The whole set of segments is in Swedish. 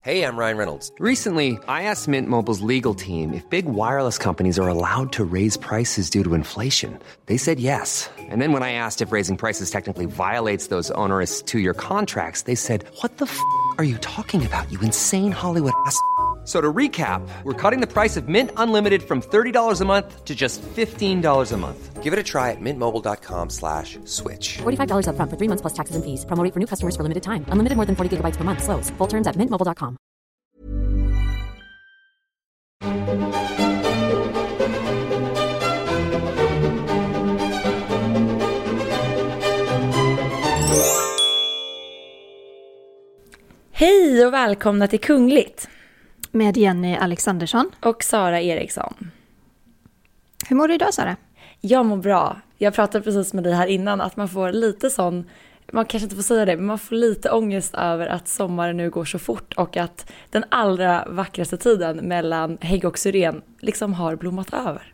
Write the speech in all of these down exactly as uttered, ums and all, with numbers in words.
Hey, I'm Ryan Reynolds. Recently, I asked Mint Mobile's legal team if big wireless companies are allowed to raise prices due to inflation. They said yes. And then when I asked if raising prices technically violates those onerous two-year contracts, they said, "What the f*** are you talking about, you insane Hollywood ass?" So to recap, we're cutting the price of Mint Unlimited from thirty dollars a month to just fifteen dollars a month. Give it a try at mintmobile.com slash switch. forty-five dollars up front for three months plus taxes and fees. Promo rate for new customers for limited time. Unlimited more than forty gigabytes per month. Slows full terms at mint mobile dot com. Hej och välkomna till Kungligt. Med Jenny Alexandersson. Och Sara Eriksson. Hur mår du idag, Sara? Jag mår bra. Jag pratade precis med dig här innan att man får lite sån, man kanske inte får säga det, men man får lite ångest över att sommaren nu går så fort och att den allra vackraste tiden mellan hägg och syren liksom har blommat över.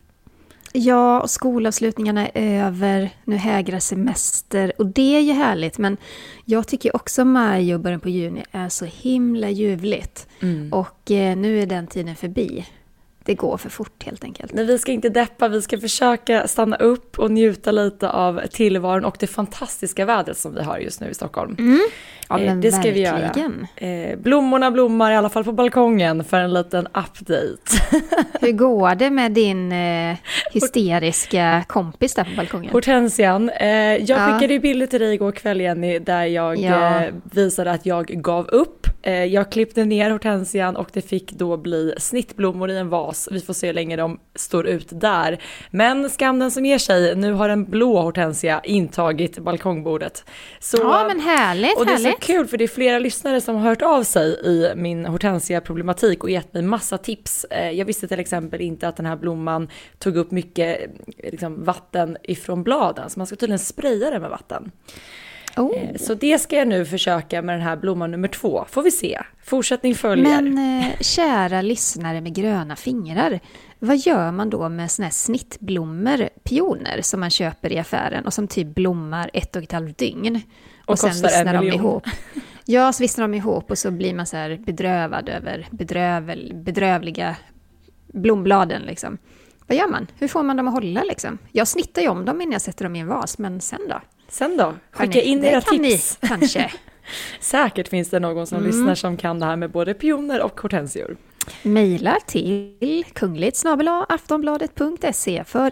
Ja, och skolavslutningarna är över, nu hägrar semester och det är ju härligt, men jag tycker också maj och början på juni är så himla ljuvligt mm. och eh, nu är den tiden förbi. Det går för fort helt enkelt. Men vi ska inte deppa, vi ska försöka stanna upp och njuta lite av tillvaron och det fantastiska vädret som vi har just nu i Stockholm. Mm. Ja, eh, det ska verkligen. vi göra. Eh, blommorna blommar i alla fall på balkongen för en liten update. Hur går det med din eh, hysteriska kompis där på balkongen? Hortensian. Eh, jag ja. skickade ju bilder till dig igår kväll, Jenny, där jag ja. eh, visade att jag gav upp. Eh, jag klippte ner hortensian och det fick då bli snittblommor i en vas. Vi får se hur länge de står ut där. Men skam den som ger sig. Nu har en blå hortensia intagit balkongbordet. Så, ja, men härligt. Och det är härligt. så kul för det är flera lyssnare som har hört av sig i min hortensia-problematik och gett mig massa tips. Jag visste till exempel inte att den här blomman tog upp mycket liksom, vatten ifrån bladen. Så man ska tydligen spraya det med vatten. Oh. Så det ska jag nu försöka med den här blomman nummer två. Får vi se. Fortsättning följer. Men eh, kära lyssnare med gröna fingrar. Vad gör man då med såna här snittblommor, pioner som man köper i affären och som typ blommar ett och ett halvt dygn? Och, och sen vissnar de ihop. Ja, så vissnar de ihop och så blir man så här bedrövad över bedrövel, bedrövliga blombladen liksom. Vad gör man? Hur får man dem att hålla liksom? Jag snittar ju om dem innan jag sätter dem i en vas, men sen då? Sen då? Skicka in era tips. Ni, kanske. Säkert finns det någon som mm. lyssnar som kan det här med både pioner och hortensior. Maila till kungligt snabel-a aftonbladet punkt se för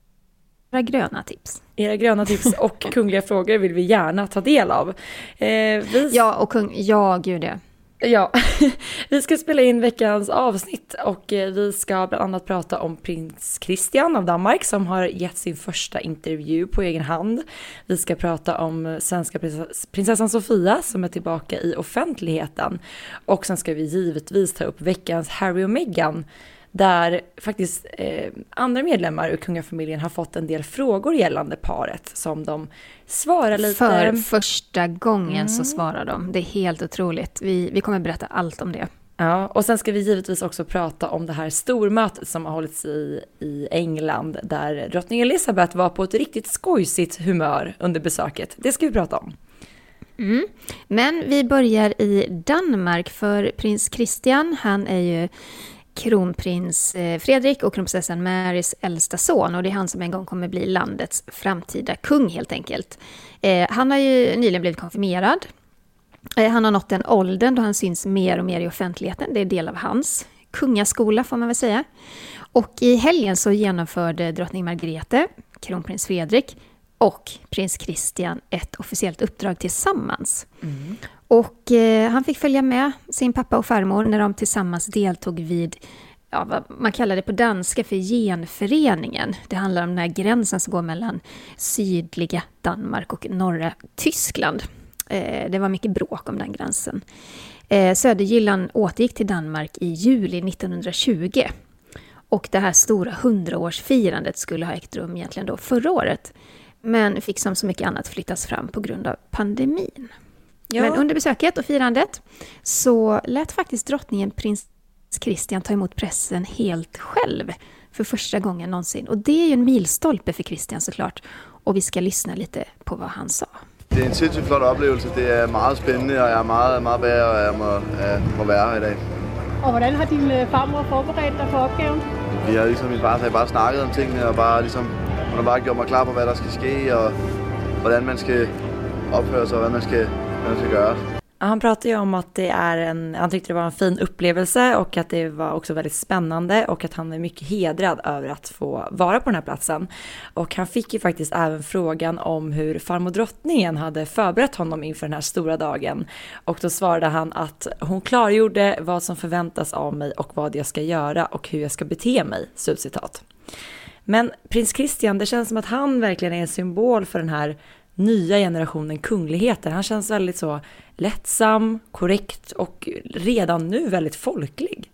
era gröna tips. Era gröna tips och kungliga frågor vill vi gärna ta del av. Eh, vi... Ja, och kung... ja, gud det. Ja, vi ska spela in veckans avsnitt och vi ska bland annat prata om prins Christian av Danmark som har gett sin första intervju på egen hand. Vi ska prata om svenska prinsessan Sofia som är tillbaka i offentligheten. Och sen ska vi givetvis ta upp veckans Harry och Meghan där faktiskt eh, andra medlemmar ur kungafamiljen har fått en del frågor gällande paret som de svarar lite. För första gången mm. så svarar de. Det är helt otroligt. Vi, vi kommer berätta allt om det. Ja, och sen ska vi givetvis också prata om det här stormötet som har hållits i, i England där drottning Elizabeth var på ett riktigt skojsigt humör under besöket. Det ska vi prata om. Mm. Men vi börjar i Danmark för prins Christian. Han är ju kronprins Fredrik och kronprinsessan Marys äldsta son och det är han som en gång kommer bli landets framtida kung helt enkelt. Eh, han har ju nyligen blivit konfirmerad. Eh, han har nått den åldern då han syns mer och mer i offentligheten. Det är del av hans kungaskola får man väl säga. Och i helgen så genomförde drottning Margrethe, kronprins Fredrik och prins Christian ett officiellt uppdrag tillsammans. Mm. Och eh, han fick följa med sin pappa och farmor när de tillsammans deltog vid, ja, vad man kallar det på danska för genföreningen. Det handlar om den här gränsen som går mellan sydliga Danmark och norra Tyskland. Eh, det var mycket bråk om den gränsen. Eh, Söderjylland återgick till Danmark i juli nittonhundratjugo. Och det här stora hundraårsfirandet skulle ha ägt rum egentligen då förra året. Men fick som så mycket annat flyttas fram på grund av pandemin. Ja. Men under besöket och firandet så lät faktiskt drottningen prins Christian ta emot pressen helt själv för första gången någonsin. Och det är ju en milstolpe för Christian såklart. Och vi ska lyssna lite på vad han sa. Det är en sindssygt flot upplevelse. Det är meget spændende, og jeg er meget, meget bag, og jeg må, øh, må være her i dag. Og hvordan har din farmor forberedt dig på opgaven? Vi har ligesom min far sagde, bare snakket om tingene, og bare ligesom, hun har bare gjort mig klar på, hvad der skal ske, og hvordan man skal opføre sig, og hvad man skal, hvad man skal gøre. Han pratade ju om att det är en, han tyckte det var en fin upplevelse och att det var också väldigt spännande och att han är mycket hedrad över att få vara på den här platsen. Och han fick ju faktiskt även frågan om hur farmor drottningen hade förberett honom inför den här stora dagen. Och då svarade han att hon klargjorde vad som förväntas av mig och vad jag ska göra och hur jag ska bete mig, slutcitat. Men prins Christian, det känns som att han verkligen är en symbol för den här nya generationen kungligheter. Han känns väldigt så lättsam, korrekt och redan nu väldigt folklig.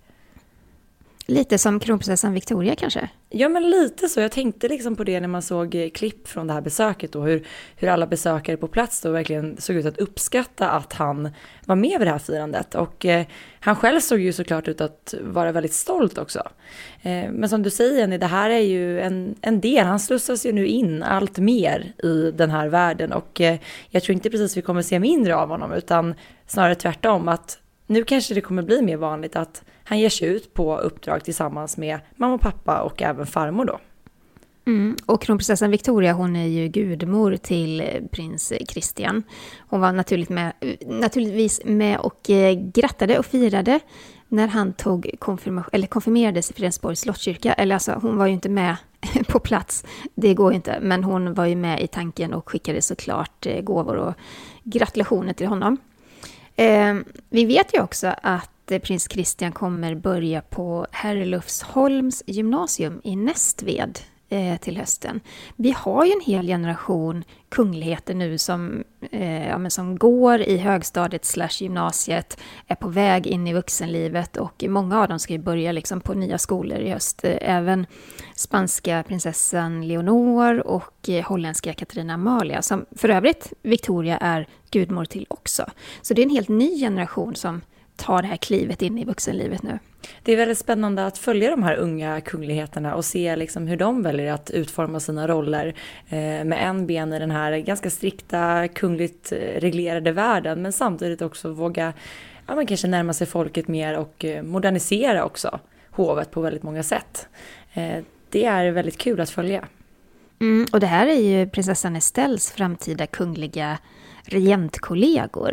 Lite som kronprinsessan Victoria kanske? Ja, men lite så. Jag tänkte liksom på det när man såg klipp från det här besöket och hur, hur alla besökare på plats då verkligen såg ut att uppskatta att han var med vid det här firandet. Och eh, han själv såg ju såklart ut att vara väldigt stolt också. Eh, men som du säger, Jenny, det här är ju en, en del. Han slussas ju nu in allt mer i den här världen och eh, jag tror inte precis vi kommer se mindre av honom utan snarare tvärtom att nu kanske det kommer bli mer vanligt att han ger sig ut på uppdrag tillsammans med mamma och pappa och även farmor då. Mm. Och kronprinsessan Victoria, hon är ju gudmor till prins Christian. Hon var naturligt med, naturligtvis med och eh, grattade och firade när han tog konfirmation, eller konfirmerades i Fredensborgs slottskyrka. Eller alltså, hon var ju inte med på plats, det går ju inte. Men hon var ju med i tanken och skickade såklart eh, gåvor och gratulationer till honom. Eh, vi vet ju också att prins Christian kommer börja på Herlufsholms gymnasium i Nästved eh, till hösten. Vi har ju en hel generation kungligheter nu som, eh, ja, men som går i högstadiet slash gymnasiet, är på väg in i vuxenlivet och många av dem ska ju börja liksom på nya skolor i höst. Även spanska prinsessan Leonor och eh, holländska Katarina Amalia, som för övrigt Victoria är gudmor till också. Så det är en helt ny generation som tar det här klivet in i vuxenlivet nu. Det är väldigt spännande att följa de här unga kungligheterna och se liksom hur de väljer att utforma sina roller eh, med en ben i den här ganska strikta kungligt reglerade världen, men samtidigt också våga ja, man kanske närma sig folket mer och eh, modernisera också hovet på väldigt många sätt. Eh, det är väldigt kul att följa. Mm, och det här är ju prinsessan Estelles framtida kungliga regentkollegor.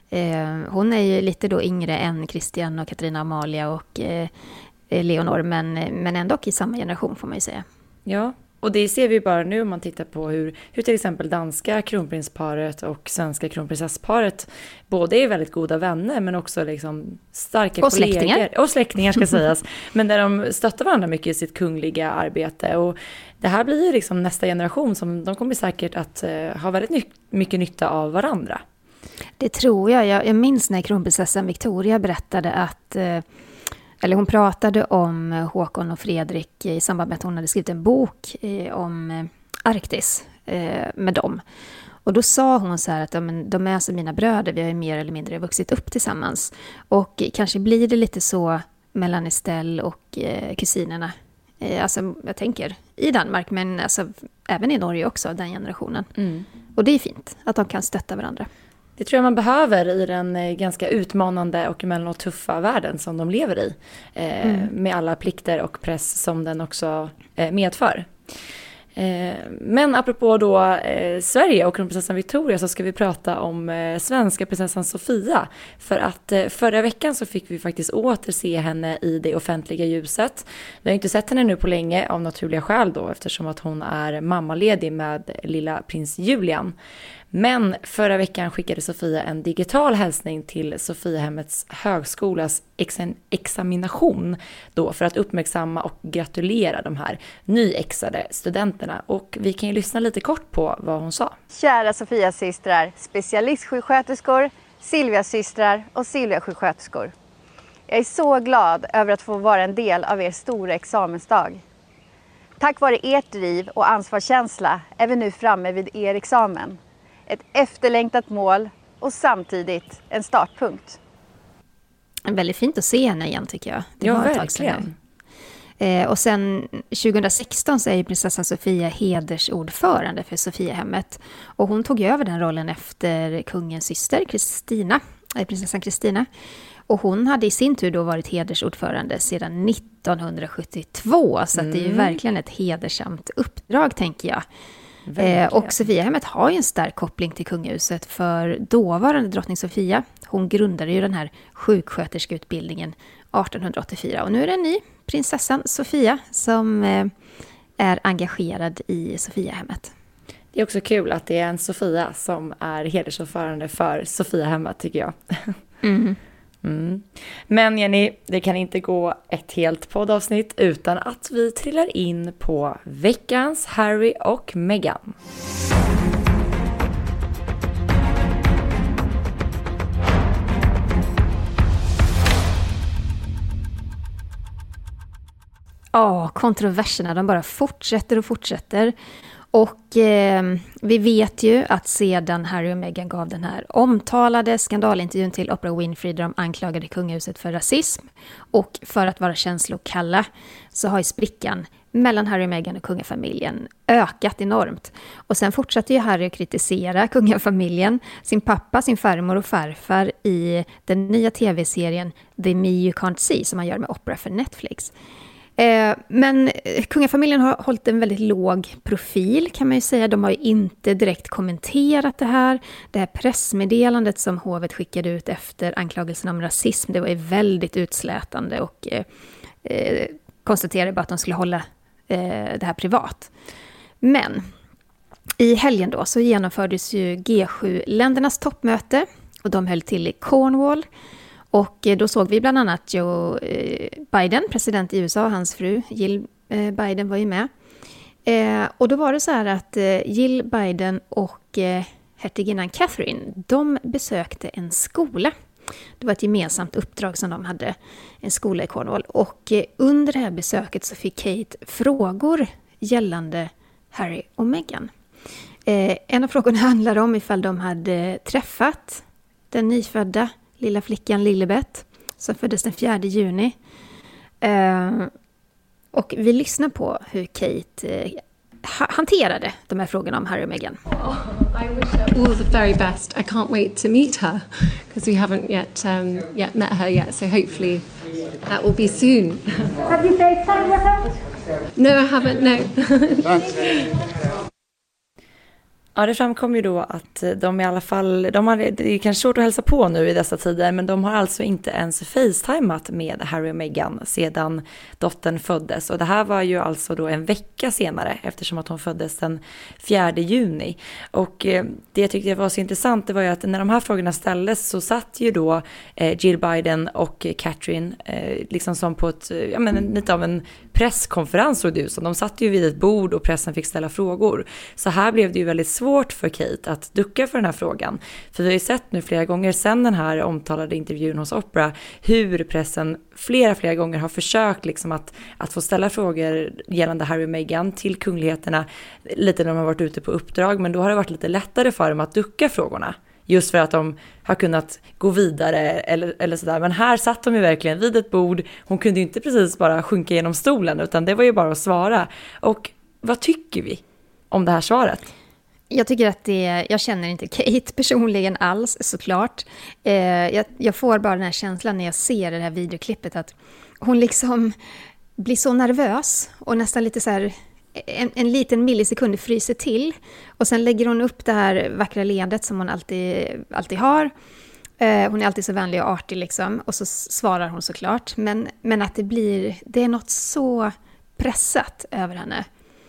Hon är ju lite då yngre än Christian och Katarina Amalia och Leonor, men, men ändå i samma generation får man ju säga. Ja, och det ser vi bara nu om man tittar på hur, hur till exempel danska kronprinsparet och svenska kronprinsessparet både är väldigt goda vänner men också liksom starka och kollegor. Släktingar. Och släktingar ska sägas. Men där de stöttar varandra mycket i sitt kungliga arbete. Och det här blir ju liksom nästa generation som de kommer säkert att uh, ha väldigt ny- mycket nytta av varandra. Det tror jag. jag. Jag minns när kronprinsessan Victoria berättade att, eller hon pratade om Håkon och Fredrik i samband med att hon hade skrivit en bok om Arktis med dem. Och då sa hon så här att ja, men de är alltså mina bröder, vi har ju mer eller mindre vuxit upp tillsammans. Och kanske blir det lite så mellan Estelle och kusinerna. Alltså jag tänker i Danmark, men alltså, även i Norge också, den generationen. Mm. Och det är fint att de kan stötta varandra. Det tror jag man behöver i den ganska utmanande och emellanåt tuffa världen som de lever i. Eh, mm. Med alla plikter och press som den också eh, medför. Eh, men apropå då eh, Sverige och kronprinsessan Victoria så ska vi prata om eh, svenska prinsessan Sofia. För att eh, förra veckan så fick vi faktiskt åter se henne i det offentliga ljuset. Vi har inte sett henne nu på länge av naturliga skäl då eftersom att hon är mammaledig med lilla prins Julian. Men förra veckan skickade Sofia en digital hälsning till Sofiahemmets högskolas ex- examination då för att uppmärksamma och gratulera de här nyexade studenterna. Och vi kan ju lyssna lite kort på vad hon sa. Kära Sofias systrar, specialistsjuksköterskor, Silvias systrar och Silvia sjuksköterskor. Jag är så glad över att få vara en del av er stora examensdag. Tack vare ert driv och ansvarskänsla är vi nu framme vid er examen. Ett efterlängtat mål och samtidigt en startpunkt. Väldigt fint att se henne igen tycker jag. Det ja, var ett verkligen. tag sedan. Eh, och sen tjugohundrasexton så är ju prinsessan Sofia hedersordförande för Sofiahemmet. Och hon tog över den rollen efter kungens syster Kristina, eh, prinsessan Kristina. Och hon hade i sin tur då varit hedersordförande sedan nittonhundrasjuttiotvå. Så mm. att det är ju verkligen ett hedersamt uppdrag, tänker jag. Eh, och Sofiahemmet har ju en stark koppling till kungahuset, för dåvarande drottning Sofia, hon grundade ju den här sjuksköterskeutbildningen artonhundraåttiofyra. Och nu är det en ny, prinsessan Sofia, som eh, är engagerad i Sofiahemmet. Det är också kul att det är en Sofia som är hedersordförande för Sofiahemmet, tycker jag. Mm. Mm. Men Jenny, det kan inte gå ett helt poddavsnitt utan att vi trillar in på veckans Harry och Meghan. Ja, oh, kontroverserna, de bara fortsätter och fortsätter. Och eh, vi vet ju att sedan Harry och Meghan gav den här omtalade skandalintervjun till Oprah Winfrey där de anklagade kungahuset för rasism och för att vara känslokalla, så har ju sprickan mellan Harry och Meghan och kungafamiljen ökat enormt. Och sen fortsatte ju Harry att kritisera kungafamiljen, sin pappa, sin farmor och farfar i den nya tv-serien The Me You Can't See som man gör med Oprah för Netflix. Men kungafamiljen har hållit en väldigt låg profil, kan man ju säga. De har ju inte direkt kommenterat det här. Det här pressmeddelandet som hovet skickade ut efter anklagelsen om rasism, det var ju väldigt utslätande och eh, konstaterade bara att de skulle hålla eh, det här privat. Men i helgen då så genomfördes ju G sju-ländernas toppmöte och de höll till i Cornwall. Och då såg vi bland annat Joe Biden, president i U S A, och hans fru Jill Biden var ju med. Och då var det så här att Jill Biden och hertiginnan Catherine, de besökte en skola. Det var ett gemensamt uppdrag som de hade, en skola i Cornwall. Och under det här besöket så fick Kate frågor gällande Harry och Meghan. En av frågorna handlade om ifall de hade träffat den nyfödda lilla flickan Lilibet som föddes den fjärde juni. Uh, och vi lyssnar på hur Kate uh, ha- hanterade de här frågorna om Harry och Meghan. Oh, I wish her all the very best. I can't wait to meet her because we haven't yet um, yet met her yet. So hopefully that will be soon. Have you FaceTime with her? No, I haven't. No. Ja, det framkom ju då att de i alla fall, de har, det är kanske svårt att hälsa på nu i dessa tider, men de har alltså inte ens facetimat med Harry och Meghan sedan dottern föddes. Och det här var ju alltså då en vecka senare, eftersom att hon föddes den fjärde juni. Och eh, det jag tyckte var så intressant, det var ju att när de här frågorna ställdes så satt ju då eh, Jill Biden och Catherine eh, liksom som på ett, ja men lite av en presskonferens, såg det ut som. De satt ju vid ett bord och pressen fick ställa frågor. Så här blev det ju väldigt svårt för Kate att ducka för den här frågan. För vi har ju sett nu flera gånger sedan den här omtalade intervjun hos Oprah hur pressen flera, flera gånger har försökt liksom att, att få ställa frågor gällande Harry och Meghan till kungligheterna lite när de har varit ute på uppdrag, men då har det varit lite lättare för dem att ducka frågorna. Just för att de har kunnat gå vidare eller, eller sådär. Men här satt de ju verkligen vid ett bord. Hon kunde ju inte precis bara sjunka genom stolen, utan det var ju bara att svara. Och vad tycker vi om det här svaret? Jag tycker att det, jag känner inte Kate personligen alls, såklart. Eh, jag, jag får bara den här känslan när jag ser det här videoklippet att hon liksom blir så nervös och nästan lite så här en, en liten millisekund fryser till. Och sen lägger hon upp det här vackra leendet som hon alltid, alltid har. Eh, hon är alltid så vänlig och artig liksom. Och så svarar hon såklart. Men, men att det blir, det är något så pressat över henne.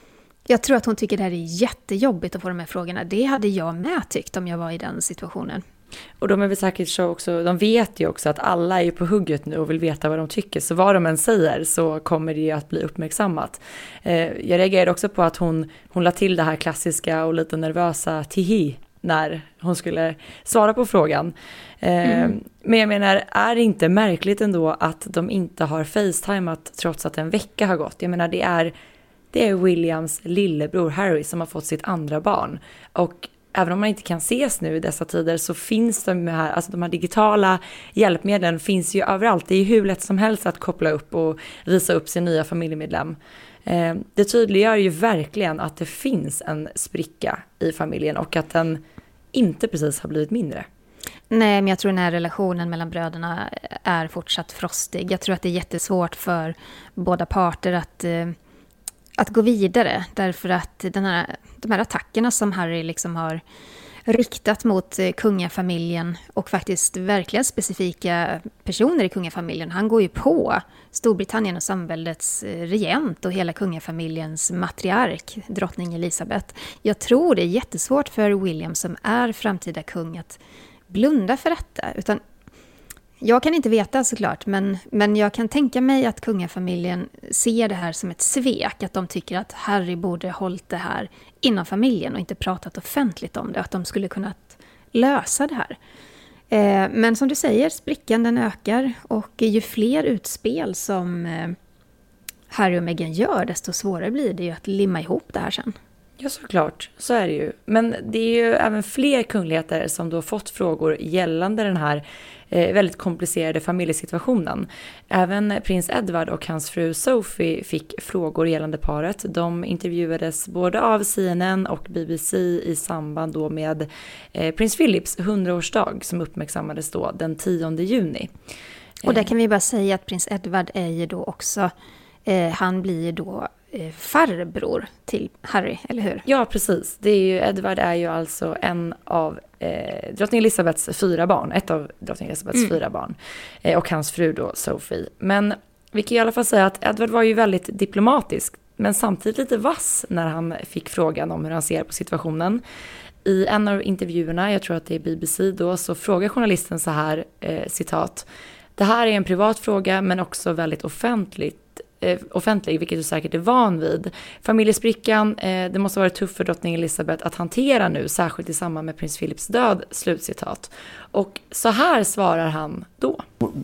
Jag tror att hon tycker det här är jättejobbigt att få de här frågorna. Det hade jag med tyckt om jag var i den situationen. Och de är väl säkert så också, de vet ju också att alla är på hugget nu och vill veta vad de tycker. Så vad de än säger så kommer det ju att bli uppmärksammat. Eh, jag reagerade också på att hon, hon la till det här klassiska och lite nervösa tihi när hon skulle svara på frågan. Eh, mm. Men jag menar, är det inte märkligt ändå att de inte har facetimat trots att en vecka har gått? Jag menar, det är... Det är Williams lillebror Harry som har fått sitt andra barn. Och även om man inte kan ses nu i dessa tider så finns de här, alltså de här digitala hjälpmedlen finns ju överallt. Det är ju hur lätt som helst att koppla upp och visa upp sin nya familjemedlem. Eh, det tydliggör ju verkligen att det finns en spricka i familjen och att den inte precis har blivit mindre. Nej, men jag tror den här relationen mellan bröderna är fortsatt frostig. Jag tror att det är jättesvårt för båda parter att, att gå vidare. Därför att den här, de här attackerna som Harry liksom har riktat mot kungafamiljen och faktiskt verkligen specifika personer i kungafamiljen. Han går ju på Storbritannien och samväldets regent och hela kungafamiljens matriark, drottning Elisabeth. Jag tror det är jättesvårt för William som är framtida kung att blunda för detta. Utan jag kan inte veta såklart, men, men jag kan tänka mig att kungafamiljen ser det här som ett svek. Att de tycker att Harry borde hållit det här inom familjen och inte pratat offentligt om det. Att de skulle kunna lösa det här. Eh, men som du säger, sprickan den ökar. Och ju fler utspel som eh, Harry och Meghan gör, desto svårare blir det ju att limma ihop det här sen. Ja, såklart. Så är det ju. Men det är ju även fler kungligheter som då fått frågor gällande den här eh, väldigt komplicerade familjesituationen. Även prins Edward och hans fru Sophie fick frågor gällande paret. De intervjuades både av C N N och B B C i samband då med eh, prins Philips hundraårsdag som uppmärksammades då den tionde juni. Och där kan vi bara säga att prins Edward är ju då också, eh, han blir ju då farbror till Harry, eller hur? Ja, precis. Det är ju, Edward är ju alltså en av eh, drottning Elisabeths fyra barn. Ett av drottning Elisabeths mm. fyra barn. Eh, och hans fru då, Sophie. Men vi kan i alla fall säga att Edward var ju väldigt diplomatisk. Men samtidigt lite vass när han fick frågan om hur han ser på situationen. I en av intervjuerna, jag tror att det är B B C då, så frågar journalisten så här, eh, citat. Det här är en privat fråga men också väldigt offentligt. offentlig, vilket du säkert är van vid. Familjesprickan, eh, det måste vara tufft för drottning Elisabeth att hantera nu, särskilt i samband med prins Philips död, slutcitat. Och så här svarar han då.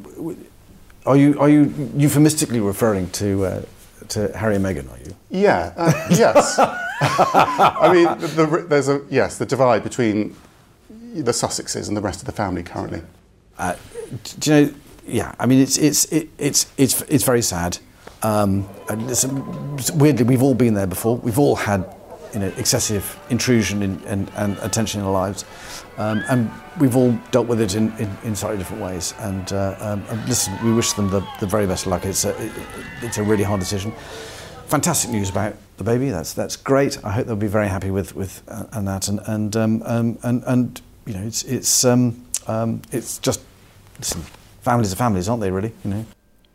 Are you, are you euphemistically referring to, uh, to Harry and Meghan, are you? Yeah, uh, yes. I mean, the, the, there's a, yes, the divide between the Sussexes and the rest of the family currently. Uh, do you know, yeah, I mean, it's, it's, it, it's, it's, it's very sad. Um, and it's, weirdly, we've all been there before. We've all had, you know, excessive intrusion in, and, and attention in our lives, um, and we've all dealt with it in, in, in slightly different ways. And, uh, um, and listen, we wish them the, the very best of luck. It's a, it, it's a really hard decision. Fantastic news about the baby. That's that's great. I hope they'll be very happy with with uh, and that. And and um, um, and and you know, it's it's um, um, it's just listen. Families are families, aren't they? Really, you know.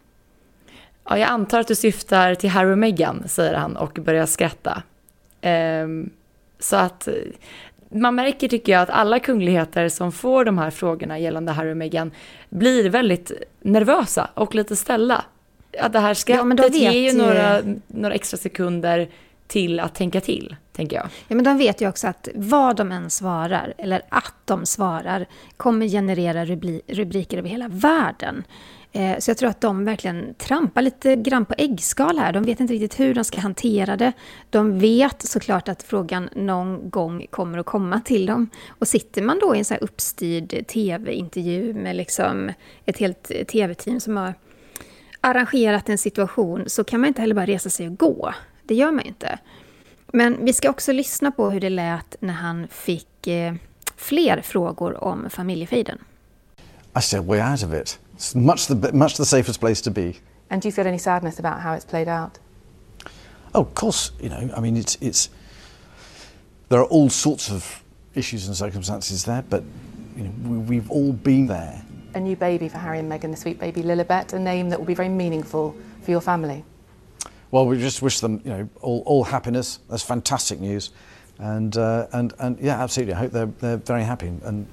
Ja, jag antar att du syftar till Harry och Meghan, säger han och börjar skratta. Um, så att man märker, tycker jag, att alla kungligheter som får de här frågorna gällande Harry och Meghan blir väldigt nervösa och lite ställa. Att det här skrattet ja, ger ju några, några extra sekunder till att tänka till, tänker jag. Ja, men de vet ju också att vad de än svarar, eller att de svarar, kommer generera rubri- rubriker över hela världen. Eh, så jag tror att de verkligen trampar lite grann på äggskal här. De vet inte riktigt hur de ska hantera det. De vet såklart att frågan någon gång kommer att komma till dem. Och sitter man då i en så här uppstyrd tv-intervju med liksom ett helt tv-team som har arrangerat en situation, så kan man inte heller bara resa sig och gå. Det gör man inte. Men vi ska också lyssna på hur det lät när han fick eh, fler frågor om familjefejden. I said way out of it. It's much the much the safest place to be. And do you feel any sadness about how it's played out? Oh, of course, you know. I mean, it's it's there are all sorts of issues and circumstances there, but you know, we, we've all been there. A new baby for Harry and Meghan, the sweet baby Lilibet, a name that will be very meaningful for your family. Well, we just wish them, you know, all, all happiness. That's fantastic news, and uh, and and yeah, absolutely. I hope they're they're very happy. And, and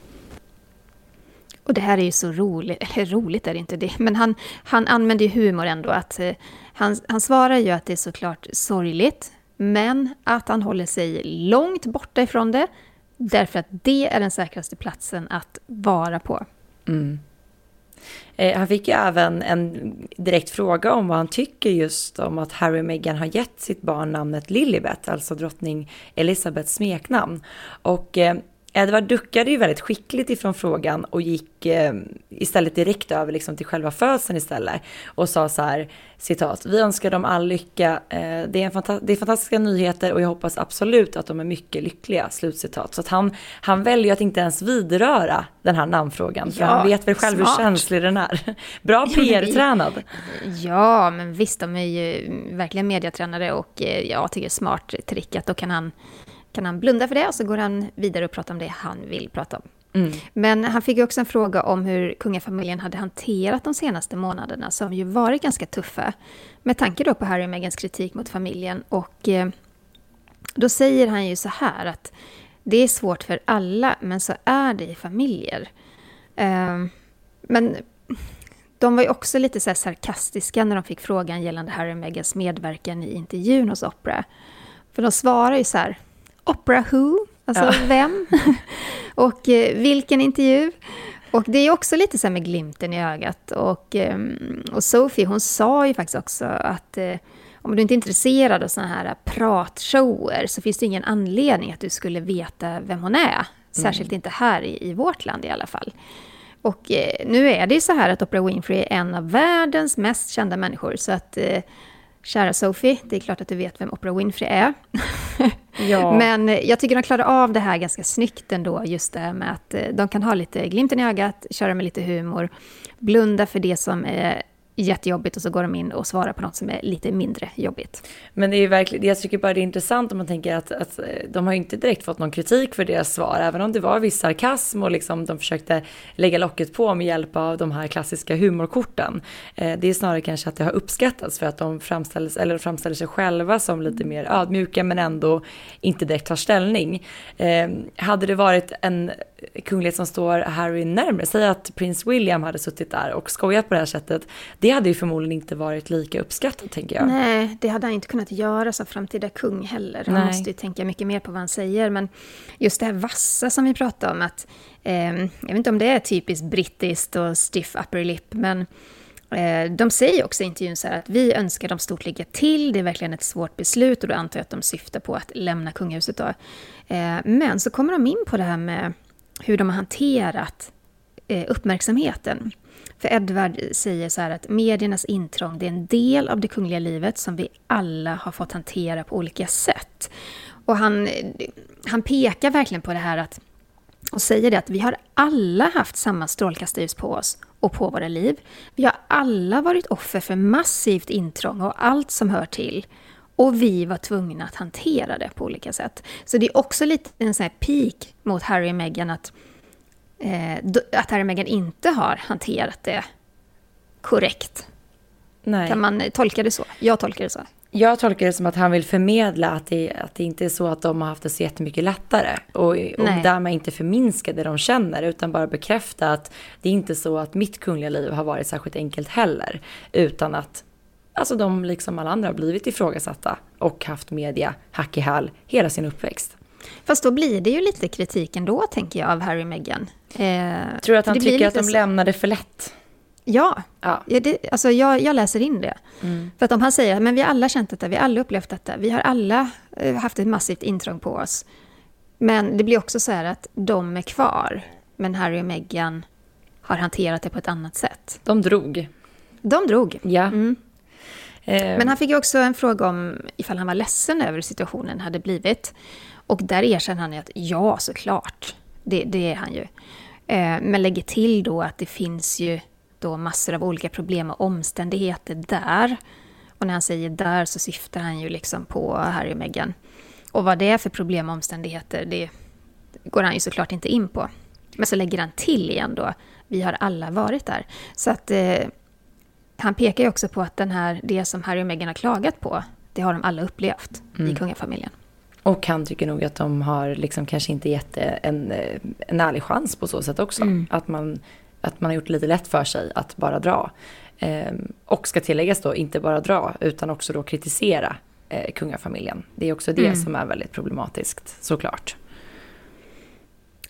och det här är ju så roligt, eller roligt är det inte det, men han han använder ju humor ändå. Att eh, han han svarar ju att det är såklart sorgligt, men att han håller sig långt borta ifrån det, därför att det är den säkraste platsen att vara på. Mm. Eh, han fick ju även en direkt fråga om vad han tycker just om att Harry och Meghan har gett sitt barn namnet Lilibet, alltså drottning Elizabeths smeknamn. Och eh, Edward duckade ju väldigt skickligt ifrån frågan och gick eh, istället direkt över liksom till själva födseln istället och sa så här, citat, vi önskar dem all lycka, eh, det, är en fanta- det är fantastiska nyheter och jag hoppas absolut att de är mycket lyckliga, slutcitat. Så att han, han väljer att inte ens vidröra den här namnfrågan, för ja, han vet väl själv smart. Hur känslig den är. Bra P R-tränad. Ja, men visst, de är ju verkligen mediatränare och jag tycker smart trick att då kan han kan han blunda för det och så går han vidare och pratar om det han vill prata om. Mm. Men han fick ju också en fråga om hur kungafamiljen hade hanterat de senaste månaderna som ju varit ganska tuffa. Med tanke då på Harry och Meghans kritik mot familjen. Och eh, då säger han ju så här att det är svårt för alla men så är det i familjer. Eh, men de var ju också lite så här sarkastiska när de fick frågan gällande Harry och Meghans medverkan i intervjun hos Oprah. För de svarar ju så här, Oprah who? Alltså ja. Vem? Och eh, vilken intervju? Och det är också lite så här med glimten i ögat. Och, eh, och Sophie, hon sa ju faktiskt också att eh, om du inte är intresserad av såna här pratshower så finns det ingen anledning att du skulle veta vem hon är. Särskilt mm. inte här i, i vårt land i alla fall. Och eh, nu är det ju så här att Oprah Winfrey är en av världens mest kända människor. Så att... Eh, kära Sophie, det är klart att du vet vem Oprah Winfrey är. Ja. Men jag tycker de klarar av det här ganska snyggt ändå. Just det här med att de kan ha lite glimten i ögat, köra med lite humor, blunda för det som är jättejobbigt och så går de in och svarar på något som är lite mindre jobbigt. Men det är verkligen, jag tycker bara det är intressant om man tänker att, att de har ju inte direkt fått någon kritik för deras svar, även om det var viss sarkasm och liksom de försökte lägga locket på med hjälp av de här klassiska humorkorten. Eh, det är snarare kanske att det har uppskattats för att de framställs, eller framställer sig själva som lite mer ödmjuka men ändå inte direkt tar ställning. Eh, hade det varit en kunglighet som står Harry närmare, säg att prins William hade suttit där och skojat på det här sättet, det hade ju förmodligen inte varit lika uppskattat, tänker jag. Nej, det hade han inte kunnat göra som framtida kung heller. Han Nej. måste ju tänka mycket mer på vad han säger. Men just det här vassa som vi pratade om, att eh, jag vet inte om det är typiskt brittiskt och stiff upper lip, men eh, de säger också i intervjun så här att vi önskar dem stort lycka till. Det är verkligen ett svårt beslut och då antar jag att de syftar på att lämna kungahuset då. Eh, men så kommer de in på det här med hur de har hanterat eh, uppmärksamheten. För Edward säger så här att mediernas intrång, det är en del av det kungliga livet som vi alla har fått hantera på olika sätt. Och han, han pekar verkligen på det här att, och säger det att vi har alla haft samma strålkastarljus på oss och på våra liv. Vi har alla varit offer för massivt intrång och allt som hör till. Och vi var tvungna att hantera det på olika sätt. Så det är också lite en sån här peak mot Harry och Meghan att Eh, att Harry och Meghan inte har hanterat det korrekt. Nej. Kan man tolka det så? Jag tolkar det så. Jag tolkar det som att han vill förmedla att det, att det inte är så att de har haft det så jättemycket lättare. Och, och därmed inte förminska det de känner, utan bara bekräfta att det är inte så att mitt kungliga liv har varit särskilt enkelt heller. Utan att alltså de liksom alla andra har blivit ifrågasatta och haft media hack i häl hela sin uppväxt. Fast då blir det ju lite kritik ändå, tänker jag, av Harry och Meghan. Eh, Tror du att han tycker att de så... lämnade för lätt? Ja, ja. ja det, alltså jag, jag läser in det. Mm. För att om han säger men vi har alla känt detta, vi har alla upplevt detta, vi har alla eh, haft ett massivt intrång på oss. Men det blir också så här att de är kvar, men Harry och Meghan har hanterat det på ett annat sätt. De drog. De drog. Ja. Mm. Eh. Men han fick ju också en fråga om ifall han var ledsen över hur situationen hade blivit. Och där erkänner han att ja, såklart. Det, det är han ju. Eh, men lägger till då att det finns ju då massor av olika problem och omständigheter där. Och när han säger där så syftar han ju liksom på Harry och Meghan. Och vad det är för problem och omständigheter, det går han ju såklart inte in på. Men så lägger han till igen då. Vi har alla varit där. Så att eh, han pekar ju också på att den här, det som Harry och Meghan har klagat på, det har de alla upplevt mm. i kungafamiljen. Och han tycker nog att de har liksom kanske inte gett en, en ärlig chans på så sätt också. Mm. Att, man, att man har gjort lite lätt för sig att bara dra. Eh, och ska tilläggas då, inte bara dra utan också då kritisera eh, kungafamiljen. Det är också det mm. som är väldigt problematiskt, såklart.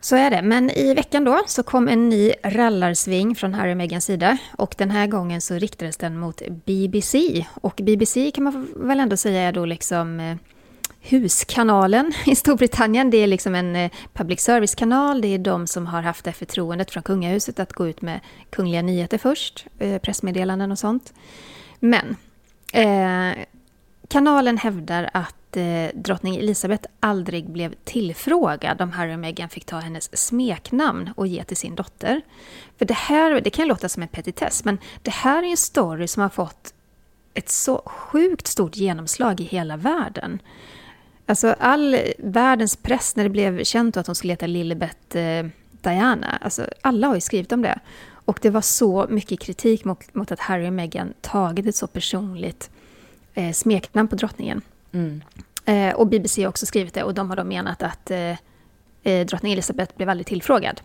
Så är det. Men i veckan då så kom en ny rallarsving från Harry och Meghans sida. Och den här gången så riktades den mot B B C. Och B B C kan man väl ändå säga är då liksom eh, huskanalen i Storbritannien. Det är liksom en eh, public service-kanal. Det är de som har haft det förtroendet från kungahuset att gå ut med kungliga nyheter först. Eh, pressmeddelanden och sånt. Men eh, kanalen hävdar att drottning Elizabeth aldrig blev tillfrågad om Harry och Meghan fick ta hennes smeknamn och ge till sin dotter. För det här, det kan låta som en petitess, men det här är en story som har fått ett så sjukt stort genomslag i hela världen. Alltså all världens press när det blev känt att hon skulle heta Lilibet eh, Diana, alltså alla har ju skrivit om det. Och det var så mycket kritik mot, mot att Harry och Meghan tagit ett så personligt eh, smeknamn på drottningen. Mm. Eh, och B B C har också skrivit det och de har då menat att eh, drottning Elizabeth blev aldrig tillfrågad.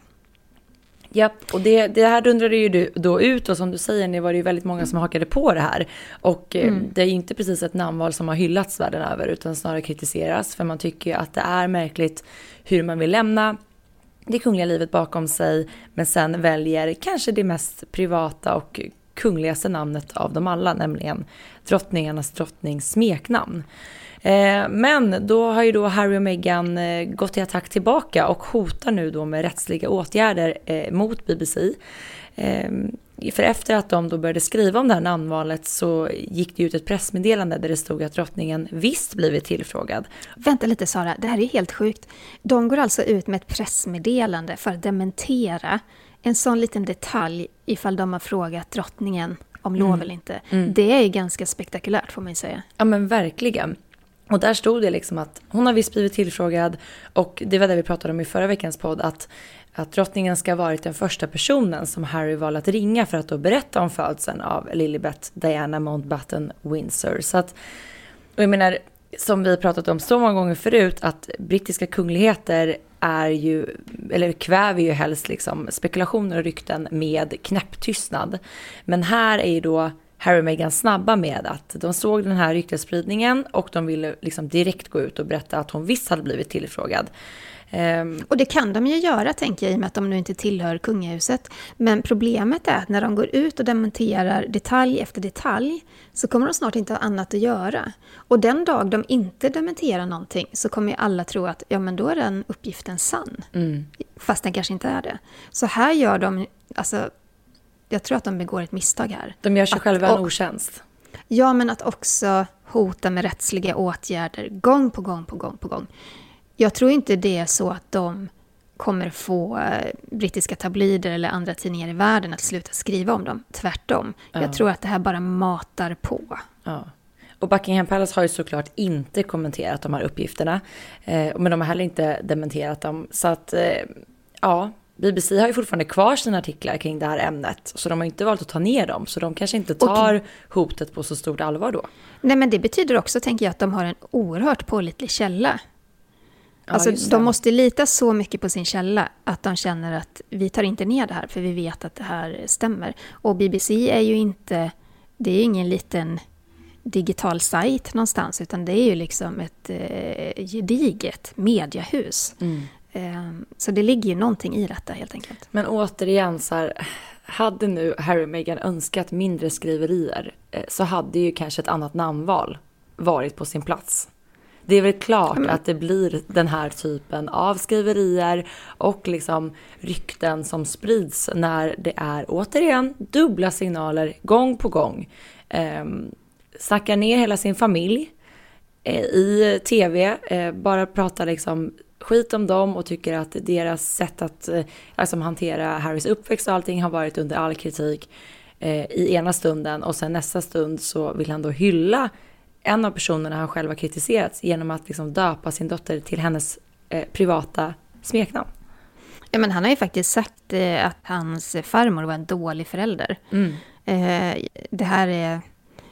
Ja, och det, det här undrade ju du då ut och som du säger, det var det ju väldigt många som hakade på det här. Och eh, mm. det är inte precis ett namnval som har hyllats världen över utan snarare kritiseras för man tycker att det är märkligt hur man vill lämna det kungliga livet bakom sig men sen väljer kanske det mest privata och kungligaste namnet av dem alla, nämligen drottningarnas drottnings smeknamn. Eh, men då har ju då Harry och Meghan eh, gått i attack tillbaka och hotar nu då med rättsliga åtgärder eh, mot B B C. Eh, för efter att de då började skriva om det här namnvalet så gick det ut ett pressmeddelande där det stod att drottningen visst blivit tillfrågad. Vänta lite Sara, det här är helt sjukt. De går alltså ut med ett pressmeddelande för att dementera en sån liten detalj ifall de har frågat drottningen om lov mm. eller inte. Mm. Det är ju ganska spektakulärt får man säga. Ja men verkligen. Och där stod det liksom att hon har visst blivit tillfrågad och det var det vi pratade om i förra veckans podd att, att drottningen ska ha varit den första personen som Harry valde att ringa för att då berätta om födseln av Lilibet Diana Mountbatten Windsor. Så att, och jag menar, som vi pratat om så många gånger förut att brittiska kungligheter är ju, eller kväver ju helst liksom spekulationer och rykten med knäpptystnad. Men här är ju då Harry och Meghan snabba med att de såg den här ryktesspridningen och de ville liksom direkt gå ut och berätta att hon visst hade blivit tillfrågad. Um, och det kan de ju göra tänker jag i och med att de nu inte tillhör kungahuset. Men problemet är att när de går ut och dementerar detalj efter detalj så kommer de snart inte ha annat att göra. Och den dag de inte dementerar någonting så kommer ju alla tro att ja men då är den uppgiften sann. Mm. Fast den kanske inte är det. Så här gör de, alltså jag tror att de begår ett misstag här. De gör sig att, själva en och, otjänst. Ja men att också hota med rättsliga åtgärder gång på gång på gång på gång. Jag tror inte det är så att de kommer få brittiska tabloider eller andra tidningar i världen att sluta skriva om dem. Tvärtom. Ja. Jag tror att det här bara matar på. Ja. Och Buckingham Palace har ju såklart inte kommenterat de här uppgifterna. Eh, men de har heller inte dementerat dem. Så att, eh, ja, B B C har ju fortfarande kvar sina artiklar kring det här ämnet. Så de har inte valt att ta ner dem. Så de kanske inte tar och, hotet på så stort allvar då. Nej men det betyder också, tänker jag, att de har en oerhört pålitlig källa. Ja, alltså de måste lita så mycket på sin källa att de känner att vi tar inte ner det här för vi vet att det här stämmer. Och B B C är ju inte, det är ju ingen liten digital sajt någonstans utan det är ju liksom ett eh, gediget mediehus. Mm. Eh, så det ligger ju någonting i detta helt enkelt. Men återigen så här, hade nu Harry och Meghan önskat mindre skriverier eh, så hade ju kanske ett annat namnval varit på sin plats. Det är väl klart mm. att det blir den här typen av skriverier och liksom rykten som sprids när det är återigen dubbla signaler gång på gång. Eh, snackar ner hela sin familj eh, i tv, eh, bara pratar liksom skit om dem och tycker att deras sätt att eh, alltså, hantera Harrys uppväxt och allting har varit under all kritik eh, i ena stunden och sen nästa stund så vill han då hylla en av personerna han själv har kritiserats genom att liksom döpa sin dotter till hennes eh, privata smeknamn. Ja, men han har ju faktiskt sagt eh, att hans farmor var en dålig förälder. Mm. Eh, det här är...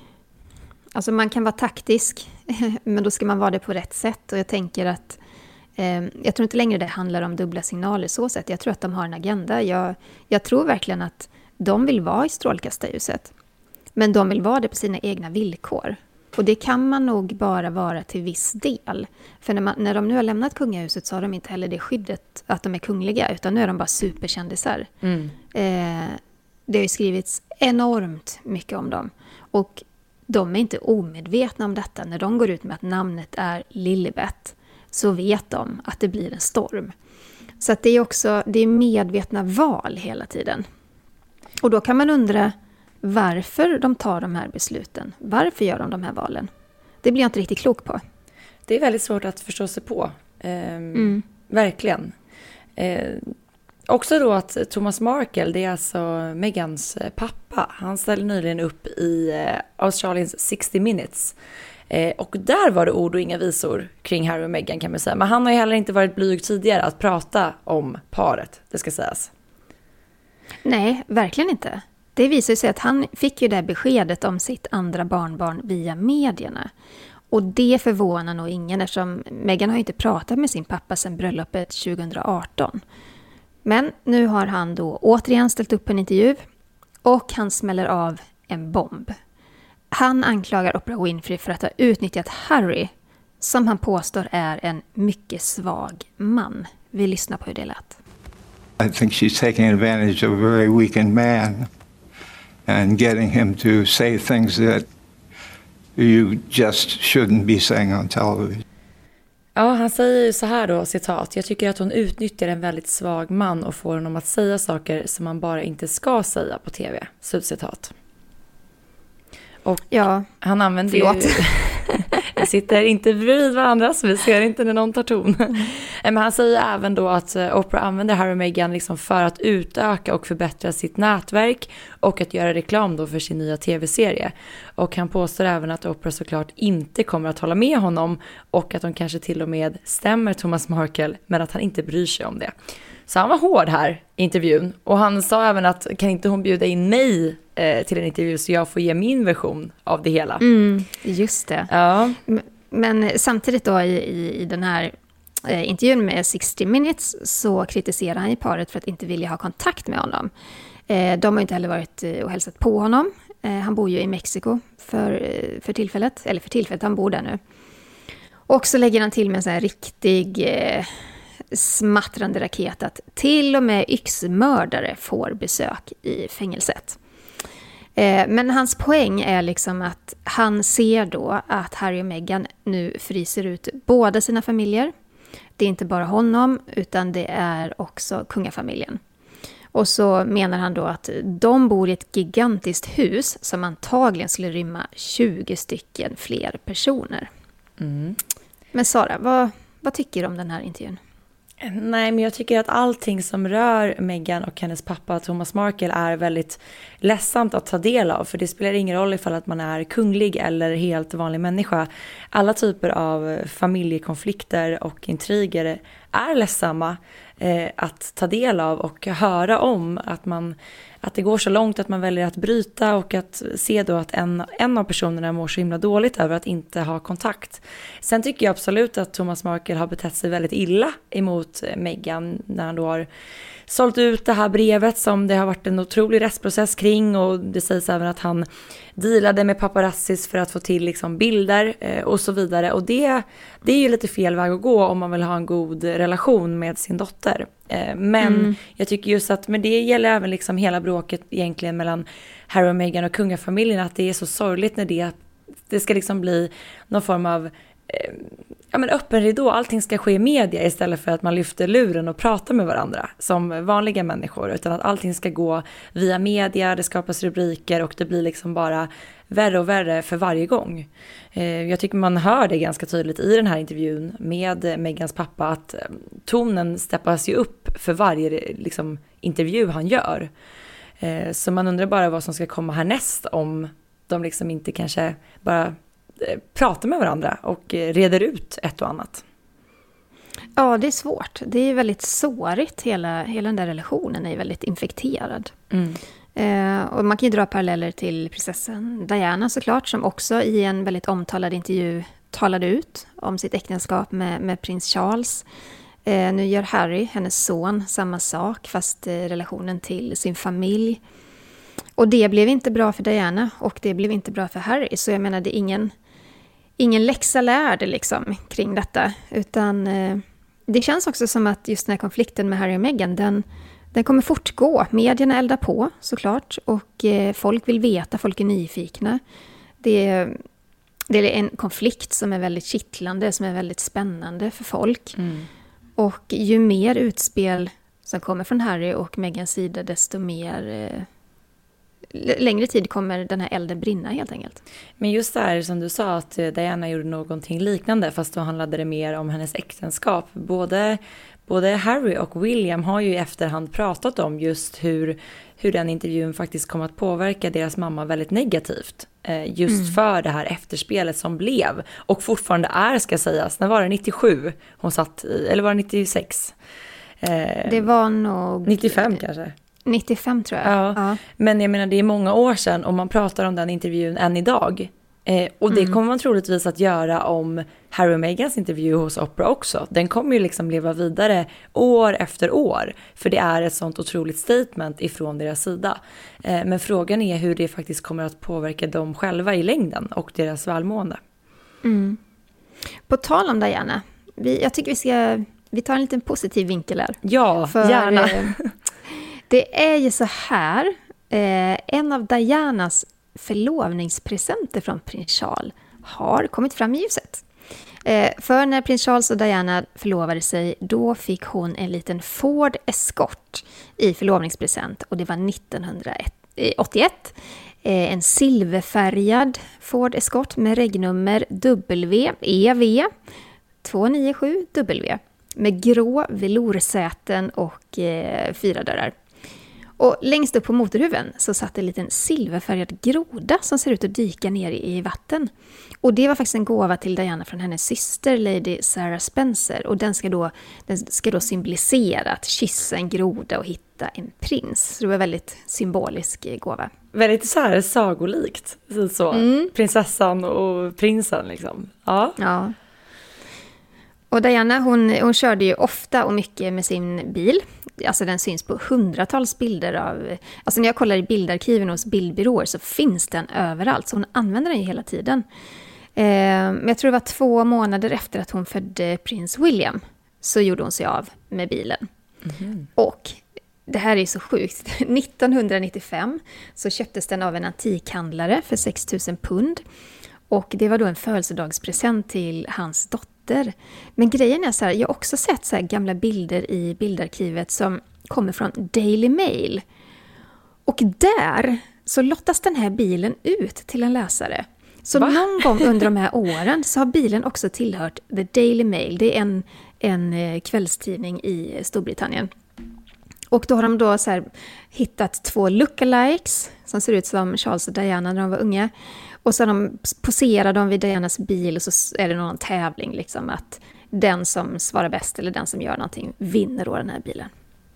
Alltså man kan vara taktisk, men då ska man vara det på rätt sätt. Och jag tänker att... Eh, jag tror inte längre det handlar om dubbla signaler så sätt. Jag tror att de har en agenda. Jag, jag tror verkligen att de vill vara i strålkastarljuset. Men de vill vara det på sina egna villkor. Och det kan man nog bara vara till viss del. För när, man, när de nu har lämnat kungahuset så har de inte heller det skyddet att de är kungliga, utan nu är de bara superkändisar. Mm. Eh, det har ju skrivits enormt mycket om dem. Och de är inte omedvetna om detta. När de går ut med att namnet är Lilibet så vet de att det blir en storm. Så att det är också det är medvetna val hela tiden. Och då kan man undra varför de tar de här besluten. Varför gör de de här valen? Det blir jag inte riktigt klok på. Det är väldigt svårt att förstå sig på. Eh, mm. Verkligen. Eh, också då att Thomas Markle, det är alltså Meghans pappa. Han ställde nyligen upp i eh, Australiens sextio minutes. Eh, och där var det ord och inga visor kring Harry och Meghan, kan man säga. Men han har ju heller inte varit blyg tidigare att prata om paret, det ska sägas. Nej, verkligen inte. Det visar sig att han fick ju det beskedet om sitt andra barnbarn via medierna. Och det förvånar nog ingen, eftersom Meghan har ju inte pratat med sin pappa sedan bröllopet tjugo arton. Men nu har han då återigen ställt upp en intervju och han smäller av en bomb. Han anklagar Oprah Winfrey för att ha utnyttjat Harry, som han påstår är en mycket svag man. Vi lyssnar på hur det lät. I think she's taking advantage of a very weakened man and getting him to say things that you just shouldn't be saying on television. Ja, han säger ju så här då, citat: jag tycker att hon utnyttjar en väldigt svag man och får honom att säga saker som man bara inte ska säga på tv. Slutcitat. Och ja, han använder förlåt. ju... Vi sitter inte bredvid varandra så vi ser inte när någon tar ton. Men han säger även då att Oprah använder Harry och Meghan liksom för att utöka och förbättra sitt nätverk och att göra reklam då för sin nya tv-serie. Och han påstår även att Oprah såklart inte kommer att hålla med honom och att de kanske till och med stämmer Thomas Markle, men att han inte bryr sig om det. Så han var hård här i intervjun. Och han sa även att kan inte hon bjuda in mig eh, till en intervju så jag får ge min version av det hela. Mm, just det. Ja. Men samtidigt då i, i, i den här eh, intervjun med sextio minutes så kritiserar han ju paret för att inte vilja ha kontakt med honom. Eh, de har inte heller varit eh, och hälsat på honom. Eh, han bor ju i Mexiko för, för tillfället. Eller för tillfället, han bor där nu. Och så lägger han till med en sån här riktig... Eh, smattrande raket att till och med yxmördare får besök i fängelset. Eh, men hans poäng är liksom att han ser då att Harry och Meghan nu fryser ut båda sina familjer. Det är inte bara honom utan det är också kungafamiljen. Och så menar han då att de bor i ett gigantiskt hus som antagligen skulle rymma tjugo stycken fler personer. Mm. Men Sara, vad, vad tycker du om den här intervjun? Nej, men jag tycker att allting som rör Meghan och hennes pappa Thomas Markle är väldigt ledsamt att ta del av. För det spelar ingen roll ifall att man är kunglig eller helt vanlig människa. Alla typer av familjekonflikter och intriger är ledsamma eh, att ta del av och höra om. Att, man, att det går så långt att man väljer att bryta och att se då att en, en av personerna mår så himla dåligt över att inte ha kontakt. Sen tycker jag absolut att Thomas Markle har betett sig väldigt illa emot Meghan när han då har sålt ut det här brevet som det har varit en otrolig rättsprocess kring, och det sägs även att han dealade med paparazzis för att få till liksom bilder eh, och så vidare, och det, det är ju lite fel väg att gå om man vill ha en god relation med sin dotter. Eh, men mm. jag tycker just att, men det gäller även liksom hela bråket egentligen mellan Harry och Meghan och kungafamiljen, att det är så sorgligt när det, det ska liksom bli någon form av eh, ja, men öppen ridå, allting ska ske i media istället för att man lyfter luren och pratar med varandra som vanliga människor, utan att allting ska gå via media, det skapas rubriker och det blir liksom bara värre och värre för varje gång. Eh, jag tycker man hör det ganska tydligt i den här intervjun med Meghans pappa, att eh, tonen steppas ju upp för varje liksom, intervju han gör. Eh, så man undrar bara vad som ska komma härnäst om de liksom inte kanske bara pratar med varandra och reder ut ett och annat. Ja, det är svårt. Det är väldigt sårigt. Hela, hela den där relationen är väldigt infekterad. Mm. Eh, och man kan ju dra paralleller till prinsessan Diana såklart, som också i en väldigt omtalad intervju talade ut om sitt äktenskap med, med prins Charles. Eh, nu gör Harry, hennes son, samma sak, fast eh, relationen till sin familj. Och det blev inte bra för Diana och det blev inte bra för Harry. Så jag menar, det är ingen, ingen läxa lärd liksom kring detta, utan eh, det känns också som att just den här konflikten med Harry och Meghan, den, den kommer fortgå. Medierna eldar på såklart, och eh, folk vill veta, folk är nyfikna. Det, det är en konflikt som är väldigt kittlande, som är väldigt spännande för folk. Mm. Och ju mer utspel som kommer från Harry och Meghans sida, desto mer eh, längre tid kommer den här elden brinna helt enkelt. Men just det här som du sa, att Diana gjorde någonting liknande, fast då handlade det mer om hennes äktenskap. Både, både Harry och William har ju i efterhand pratat om just hur, hur den intervjun faktiskt kom att påverka deras mamma väldigt negativt. Eh, just mm. för det här efterspelet som blev, och fortfarande är, ska sägas. När var det? nittiosju hon satt i, eller var det nittiosex? Eh, det var nog... nittiofem kanske. nittiofem tror jag. Ja. Ja. Men jag menar, det är många år sedan och man pratar om den intervjun än idag. Eh, och det mm. kommer man troligtvis att göra om Harry och Meghans intervju hos Oprah också. Den kommer ju liksom leva vidare år efter år. För det är ett sånt otroligt statement ifrån deras sida. Eh, men frågan är hur det faktiskt kommer att påverka dem själva i längden och deras välmående. Mm. På tal om Diana, vi, jag tycker vi ska vi tar en liten positiv vinkel här. Ja, för, gärna. Eh, det är ju så här, eh, en av Dianas förlovningspresenter från prins Charles har kommit fram i ljuset. Eh, för när prins Charles och Diana förlovade sig, då fick hon en liten Ford Escort i förlovningspresent, och det var nittonhundraåttioett. Eh, en silverfärgad Ford Escort med regnummer W E V två nio sju W med grå veloursäten och eh, fyra dörrar. Och längst upp på motorhuven så satt en liten silverfärgad groda som ser ut att dyka ner i vatten. Och det var faktiskt en gåva till Diana från hennes syster Lady Sarah Spencer. Och den ska då, den ska då symbolisera att kyssa en groda och hitta en prins. Så det var en väldigt symbolisk gåva. Väldigt så här sagolikt. Så. Mm. Prinsessan och prinsen liksom. Ja. Ja. Och Diana, hon, hon körde ju ofta och mycket med sin bil. Alltså den syns på hundratals bilder av... Alltså när jag kollar i bildarkiven hos bildbyråer så finns den överallt. Så hon använder den ju hela tiden. Eh, men jag tror det var två månader efter att hon födde prins William så gjorde hon sig av med bilen. Mm. Och det här är så sjukt. nittonhundranittiofem så köptes den av en antikhandlare för sex tusen pund. Och det var då en födelsedagspresent till hans dotter. Men grejen är så här, jag har också sett så här gamla bilder i bildarkivet som kommer från Daily Mail. Och där så lottas den här bilen ut till en läsare. Så Va? någon gång under de här åren så har bilen också tillhört The Daily Mail. Det är en, en kvällstidning i Storbritannien. Och då har de då så här hittat två lookalikes som ser ut som Charles och Diana när de var unga. Och så de poserar de vid Dianas bil och så är det någon tävling liksom att den som svarar bäst eller den som gör någonting vinner då den här bilen.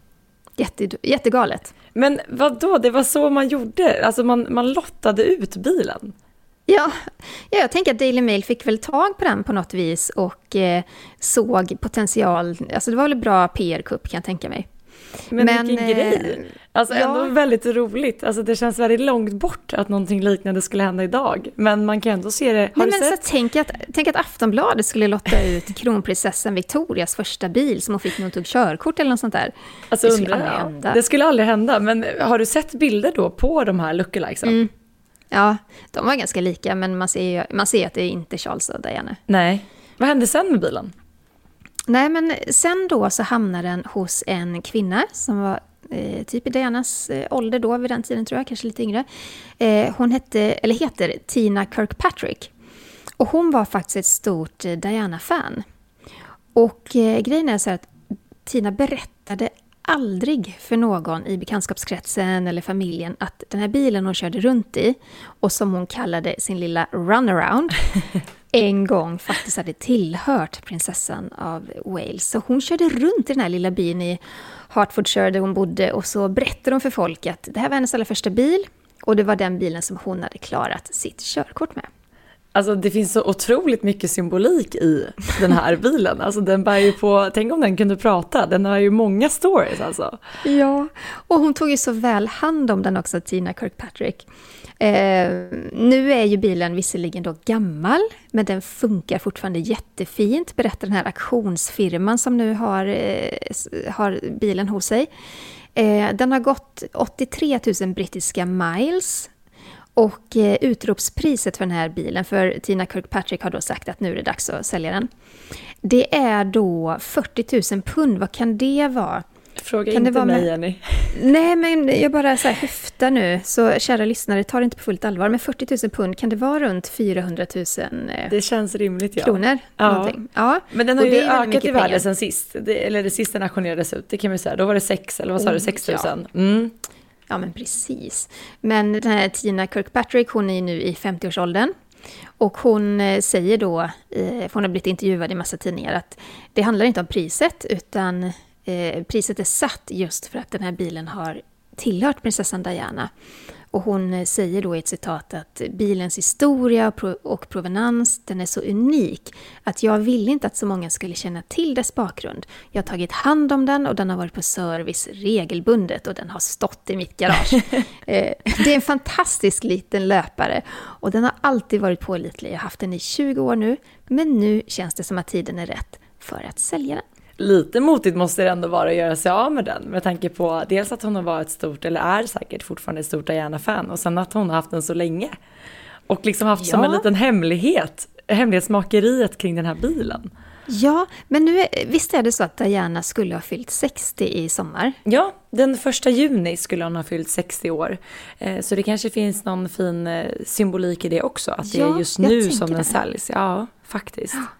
Jätte, jättegalet. Men vad då? Det var så man gjorde? Alltså man, man lottade ut bilen? Ja, ja, jag tänker att Daily Mail fick väl tag på den på något vis och eh, såg potential. Alltså det var väl bra P R-kupp kan jag tänka mig. Men, Men vilken eh, grej. Alltså ja. Ändå väldigt roligt. Alltså det känns väldigt långt bort att någonting liknande skulle hända idag. Men man kan ändå se det. Har Nej, du men sett? Så tänk, att, tänk att Aftonbladet skulle lotta ut kronprinsessan Victorias första bil som hon fick när hon tog körkort eller något sånt där. Alltså, det skulle undrar, aldrig ja. hända. Det skulle aldrig hända. Men har du sett bilder då på de här lookalikesen? Mm. Ja, de var ganska lika. Men man ser, ju, man ser att det är inte Charles och Diana. Nej. Vad hände sen med bilen? Nej, men sen då så hamnade den hos en kvinna som var eh, typ i Dianas eh, ålder då vid den tiden tror jag, kanske lite yngre. Eh, hon hette, eller heter Tina Kirkpatrick. Och hon var faktiskt ett stort eh, Diana-fan. Och eh, grejen är så här att Tina berättade aldrig för någon i bekantskapskretsen eller familjen att den här bilen hon körde runt i och som hon kallade sin lilla runaround en gång faktiskt hade tillhört prinsessan av Wales. Så hon körde runt i den här lilla byn i Hertfordshire där hon bodde och så berättade hon för folk att det här var hennes allra första bil och det var den bilen som hon hade klarat sitt körkort med. Alltså det finns så otroligt mycket symbolik i den här bilen. Alltså den bär ju på, tänk om den kunde prata, den har ju många stories alltså. Ja, och hon tog ju så väl hand om den också, Tina Kirkpatrick. Eh, nu är ju bilen visserligen då gammal, men den funkar fortfarande jättefint, berättar den här auktionsfirman som nu har, eh, har bilen hos sig. Eh, den har gått åttiotre tusen brittiska miles. Och eh, utropspriset för den här bilen, för Tina Kirkpatrick har då sagt att nu är det dags att sälja den. Det är då fyrtio tusen pund, vad kan det vara? Fråga kan inte det vara mig, med... Jenny. Nej, men jag bara så här höftar nu, så kära lyssnare, tar det inte på fullt allvar. Men fyrtio tusen pund, kan det vara runt fyrahundratusen eh, det känns rimligt, ja. kronor? Ja. Ja. Men den har och ju det är ökat i värde pengar. sen sist. Det, eller det sista den auktionerades ut, det kan man säga. Då var det sex, eller vad sa Oh, du, sex tusen? ja. Mm. Ja, men precis. Men den här Tina Kirkpatrick, hon är nu i femtioårsåldern. Och hon eh, säger då, eh, för hon har blivit intervjuad i massa tidningar, att det handlar inte om priset, utan eh, priset är satt just för att den här bilen har tillhört prinsessan Diana. Och hon eh, säger då i ett citat att bilens historia och, pro- och provenans, den är så unik att jag ville inte att så många skulle känna till dess bakgrund. Jag har tagit hand om den och den har varit på service regelbundet och den har stått i mitt garage. eh, det är en fantastisk liten löpare och den har alltid varit pålitlig. Jag har haft den i tjugo år nu, men nu känns det som att tiden är rätt för att sälja den. Lite motigt måste det ändå vara att göra sig av med den, med tanke på dels att hon har varit stort, eller är säkert fortfarande ett stort Diana-fan, och sen att hon har haft den så länge. Och liksom haft Ja. som en liten hemlighet, hemlighetsmakeriet kring den här bilen. Ja, men nu är, visst är det så att Diana skulle ha fyllt sextio i sommar? Ja, den första juni skulle hon ha fyllt sextio år. Eh, så det kanske finns någon fin eh, symbolik i det också, att det Ja, är just jag nu tänker som den det. säljs. Ja, faktiskt. Ja.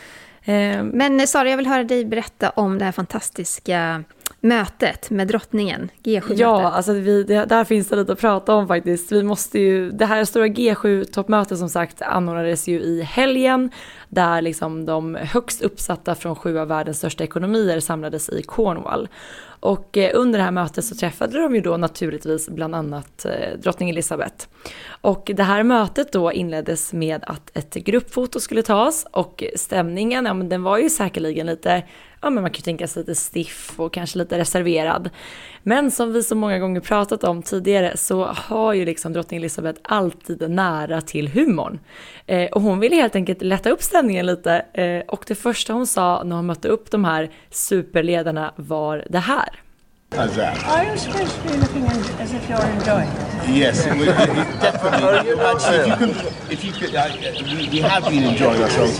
Eh, Men Sara, jag vill höra dig berätta om det här fantastiska mötet med drottningen, G sju-mötet. Ja, alltså vi, det, där finns det lite att prata om faktiskt. Vi måste ju, det här stora G sju-toppmötet som sagt anordnades ju i helgen, där liksom de högst uppsatta från sju av världens största ekonomier samlades i Cornwall. Och eh, under det här mötet så träffade de ju då naturligtvis bland annat eh, drottning Elizabeth. Och det här mötet då inleddes med att ett gruppfoto skulle tas, och stämningen, ja men den var ju säkerligen lite, ja men man kan ju tänka sig lite stiff och kanske lite reserverad. Men som vi så många gånger pratat om tidigare så har ju liksom drottning Elizabeth alltid nära till humorn. Eh, och hon ville helt enkelt lätta upp stämningen lite, eh, och det första hon sa när hon mötte upp de här superledarna var det här. How's that? Are you supposed to be looking as if you're enjoying it? Yes, it was, it definitely. Actually, if you can, if you could, uh, we, we have been enjoying ourselves.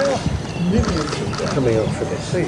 Coming up for this.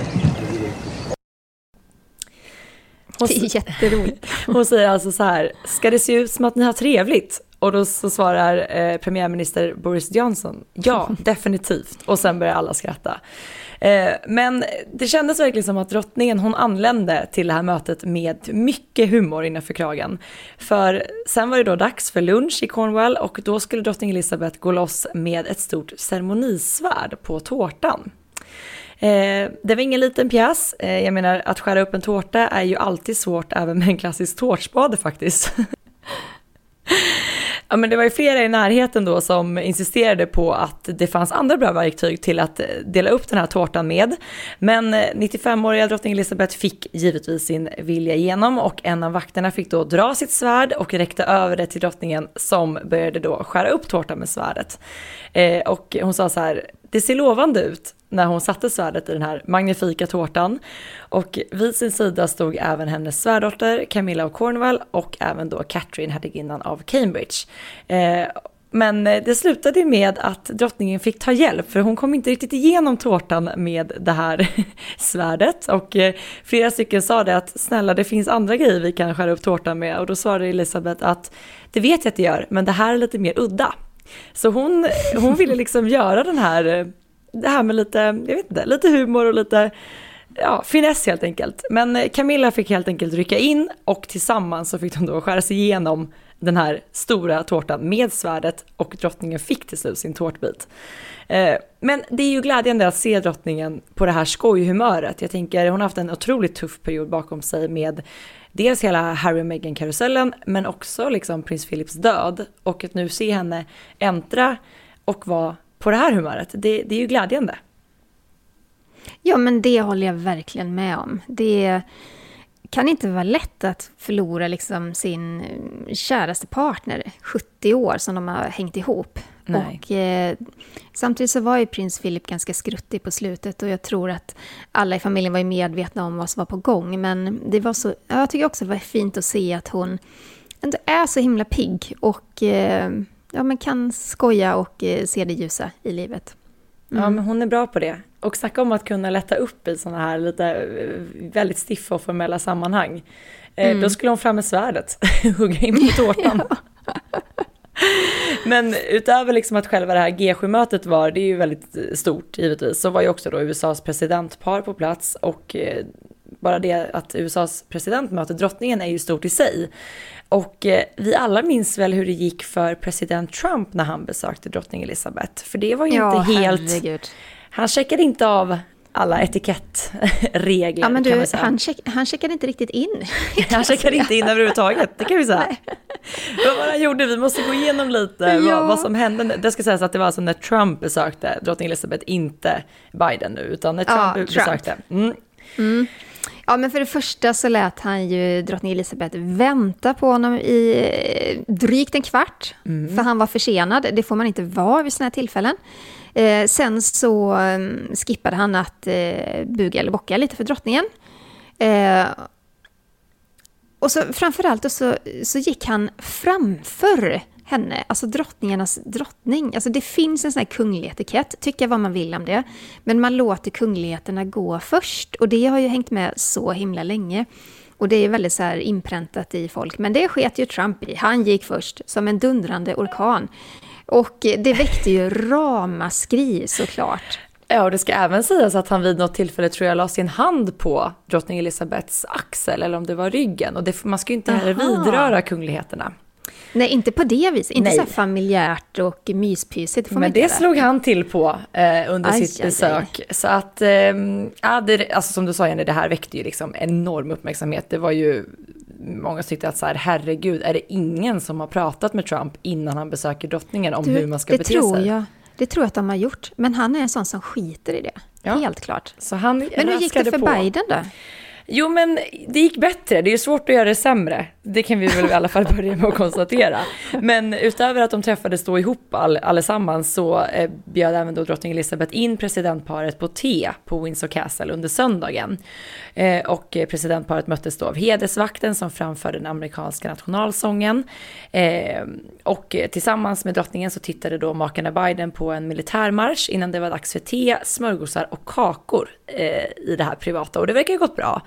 Det är jätteroligt. Hon säger alltså så här: ska det se ut som att ni har trevligt? Och då så svarar eh, premiärminister Boris Johnson, ja, definitivt. Och sen börjar alla skratta. Eh, men det kändes verkligen som att drottningen, hon anlände till det här mötet med mycket humor innanför kragen. För sen var det då dags för lunch i Cornwall, och då skulle drottning Elizabeth gå loss med ett stort ceremonisvärd på tårtan. Eh, det var ingen liten pjäs. Eh, jag menar, att skära upp en tårta är ju alltid svårt även med en klassisk tårtspade faktiskt. Ja, men det var ju flera i närheten då som insisterade på att det fanns andra bra verktyg till att dela upp den här tårtan med. Men nittiofemåriga drottning Elizabeth fick givetvis sin vilja igenom, och en av vakterna fick då dra sitt svärd och räckte över det till drottningen, som började då skära upp tårtan med svärdet. Eh, och hon sa så här: det ser lovande ut, när hon satte svärdet i den här magnifika tårtan. Och vid sin sida stod även hennes svärdotter Camilla av Cornwall, och även då Catherine, hertiginnan av Cambridge. Eh, men det slutade med att drottningen fick ta hjälp, för hon kom inte riktigt igenom tårtan med det här svärdet. Och eh, flera stycken sa det att snälla, det finns andra grejer vi kan skära upp tårtan med. Och då svarade Elizabeth att det vet jag att det gör, men det här är lite mer udda. Så hon, hon ville liksom göra den här, det här med lite, jag vet inte, lite humor och lite, ja, finess helt enkelt. Men Camilla fick helt enkelt rycka in, och tillsammans så fick de då skära sig igenom den här stora tårtan med svärdet, och drottningen fick till slut sin tårtbit. Men det är ju glädjande att se drottningen på det här skojhumöret. Jag tänker, hon har haft en otroligt tuff period bakom sig med dels hela Harry och Meghan-karusellen, men också liksom prins Philips död, och att nu se henne äntra och vara på det här humöret. Det, det är ju glädjande. Ja, men det håller jag verkligen med om. Det kan inte vara lätt att förlora liksom sin käraste partner sjuttio år som de har hängt ihop. Nej. Och eh, samtidigt så var ju prins Philip ganska skruttig på slutet och jag tror att alla i familjen var ju medvetna om vad som var på gång. Men det var så, jag tycker också det var fint att se att hon ändå är så himla pigg och eh, ja, men kan skoja och eh, se det ljusa i livet. Mm. Ja, men hon är bra på det. Och snacka om att kunna lätta upp i såna här lite väldigt stiffa och formella sammanhang. Mm. Då skulle hon fram med svärdet, hugga in på tårtan. Ja. Men utöver liksom att själva det här G sju-mötet var, det är ju väldigt stort givetvis, så var ju också då U S A:s presidentpar på plats och bara det att U S A:s president möter drottningen är ju stort i sig. Och vi alla minns väl hur det gick för president Trump när han besökte drottning Elizabeth. För det var ju ja, inte helt... Herregud. Han checkade inte av alla etikettregler. Ja, men du, kan man säga. Han, check, han checkade inte riktigt in. Han checkade inte in överhuvudtaget, det kan vi säga. Vad var han gjorde? Vi måste gå igenom lite ja. vad, vad som hände. Det ska sägas att det var alltså när Trump besökte drottning Elizabeth, inte Biden nu, utan när Trump ja, besökte. Mm. Mm. Ja, men för det första så lät han ju drottning Elizabeth vänta på honom i drygt en kvart. Mm. För han var försenad. Det får man inte vara vid såna här tillfällen. Eh, sen så um, skippade han att eh, buga eller bocka lite för drottningen. Eh, och så framförallt så, så gick han framför henne, alltså drottningarnas drottning. Alltså det finns en sån här kunglig etikett, tycka vad man vill om det. Men man låter kungligheterna gå först. Och det har ju hängt med så himla länge. Och det är väldigt så här inpräntat i folk. Men det sket ju Trump i. Han gick först som en dundrande orkan. Och det väckte ju ramaskri såklart. Ja, och det ska även sägas att han vid något tillfälle tror jag la sin hand på drottning Elizabeths axel, eller om det var ryggen. Och det, man ska ju inte heller vidröra kungligheterna. Nej, inte på det viset. Inte Nej. Så här familjärt och myspysigt. Men det slog han till på eh, under aj, sitt besök. Aj. Så att, eh, ja, det, alltså som du sa Jenny, det här väckte ju liksom enorm uppmärksamhet. Det var ju, många tyckte att så här, herregud, är det ingen som har pratat med Trump innan han besöker drottningen om du, hur man ska det bete tror sig? Jag. Det tror jag att de har gjort. Men han är en sån som skiter i det. Ja. Helt klart. Så han men hur gick det för på. Biden då? Jo, men det gick bättre. Det är ju svårt att göra det sämre. Det kan vi väl i alla fall börja med att konstatera. Men utöver att de träffades då ihop all, allesammans så eh, bjöd även då drottning Elizabeth in presidentparet på te på Windsor Castle under söndagen. Eh, och presidentparet möttes då av hedersvakten som framförde den amerikanska nationalsången. Eh, och tillsammans med drottningen så tittade då makarna Biden på en militärmarsch innan det var dags för te, smörgåsar och kakor eh, i det här privata. Och det verkar ju gått bra.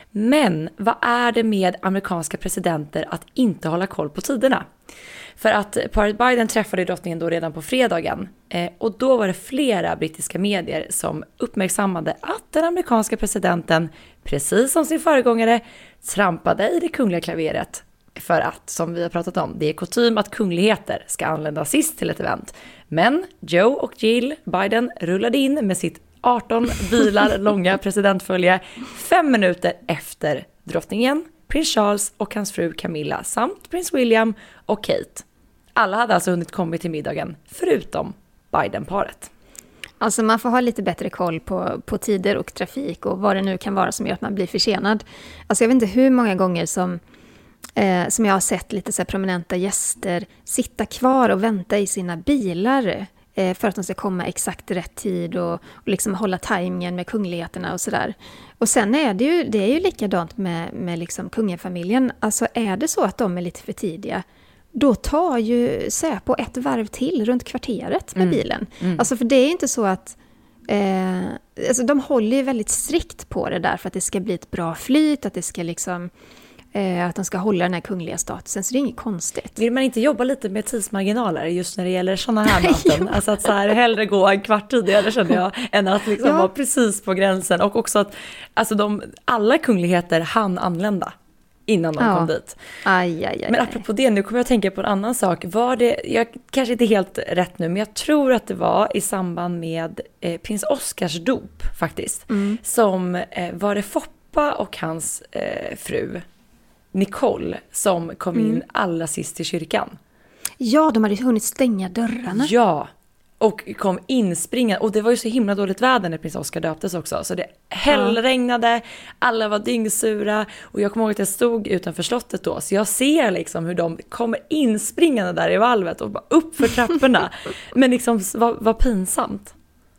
Men vad är det med amerikanska presidenter att inte hålla koll på tiderna? För att paret Biden träffade drottningen då redan på fredagen. Eh, och då var det flera brittiska medier som uppmärksammade att den amerikanska presidenten, precis som sin föregångare, trampade i det kungliga klaveret. För att, som vi har pratat om, det är kutym att kungligheter ska anlända sist till ett event. Men Joe och Jill Biden rullade in med sitt arton bilar långa presidentfölje fem minuter efter drottningen, prins Charles och hans fru Camilla samt prins William och Kate. Alla hade alltså hunnit komma till middagen förutom Biden-paret. Alltså man får ha lite bättre koll på, på tider och trafik och vad det nu kan vara som gör att man blir försenad. Alltså jag vet inte hur många gånger som, eh, som jag har sett lite så här prominenta gäster sitta kvar och vänta i sina bilar för att de ska komma exakt rätt tid och, och liksom hålla tajmingen med kungligheterna och sådär. Och sen är det ju, det är ju likadant med, med liksom kungafamiljen. Alltså är det så att de är lite för tidiga, då tar ju Säpo ett varv till runt kvarteret med mm. bilen. Mm. Alltså för det är inte så att eh, alltså de håller ju väldigt strikt på det där för att det ska bli ett bra flyt, att det ska liksom att de ska hålla den här kungliga statusen, så det är inget konstigt. Vill man inte jobba lite med tidsmarginaler just när det gäller sådana här möten? Alltså att så här, hellre gå en kvart tidigare känner jag, än att liksom ja. vara precis på gränsen. Och också att alltså de, alla kungligheter hann anlända innan de ja. kom dit. Aj, aj, aj, men apropå det, nu kommer jag att tänka på en annan sak. Var det, jag kanske inte helt rätt nu, men jag tror att det var i samband med eh, prins Oscars dop faktiskt. Mm. Som eh, var det Foppa och hans eh, fru Nicole som kom in mm. allra sist i kyrkan. Ja, de hade hunnit stänga dörrarna. Ja, Och kom inspringa. Och det var ju så himla dåligt väder när prins Oscar döptes också. Så det hällregnade, alla var dyngsura. Och jag kommer ihåg att jag stod utanför slottet då. Så jag ser liksom hur de kommer inspringande där i valvet och bara upp för trapporna. Men liksom vad, vad pinsamt.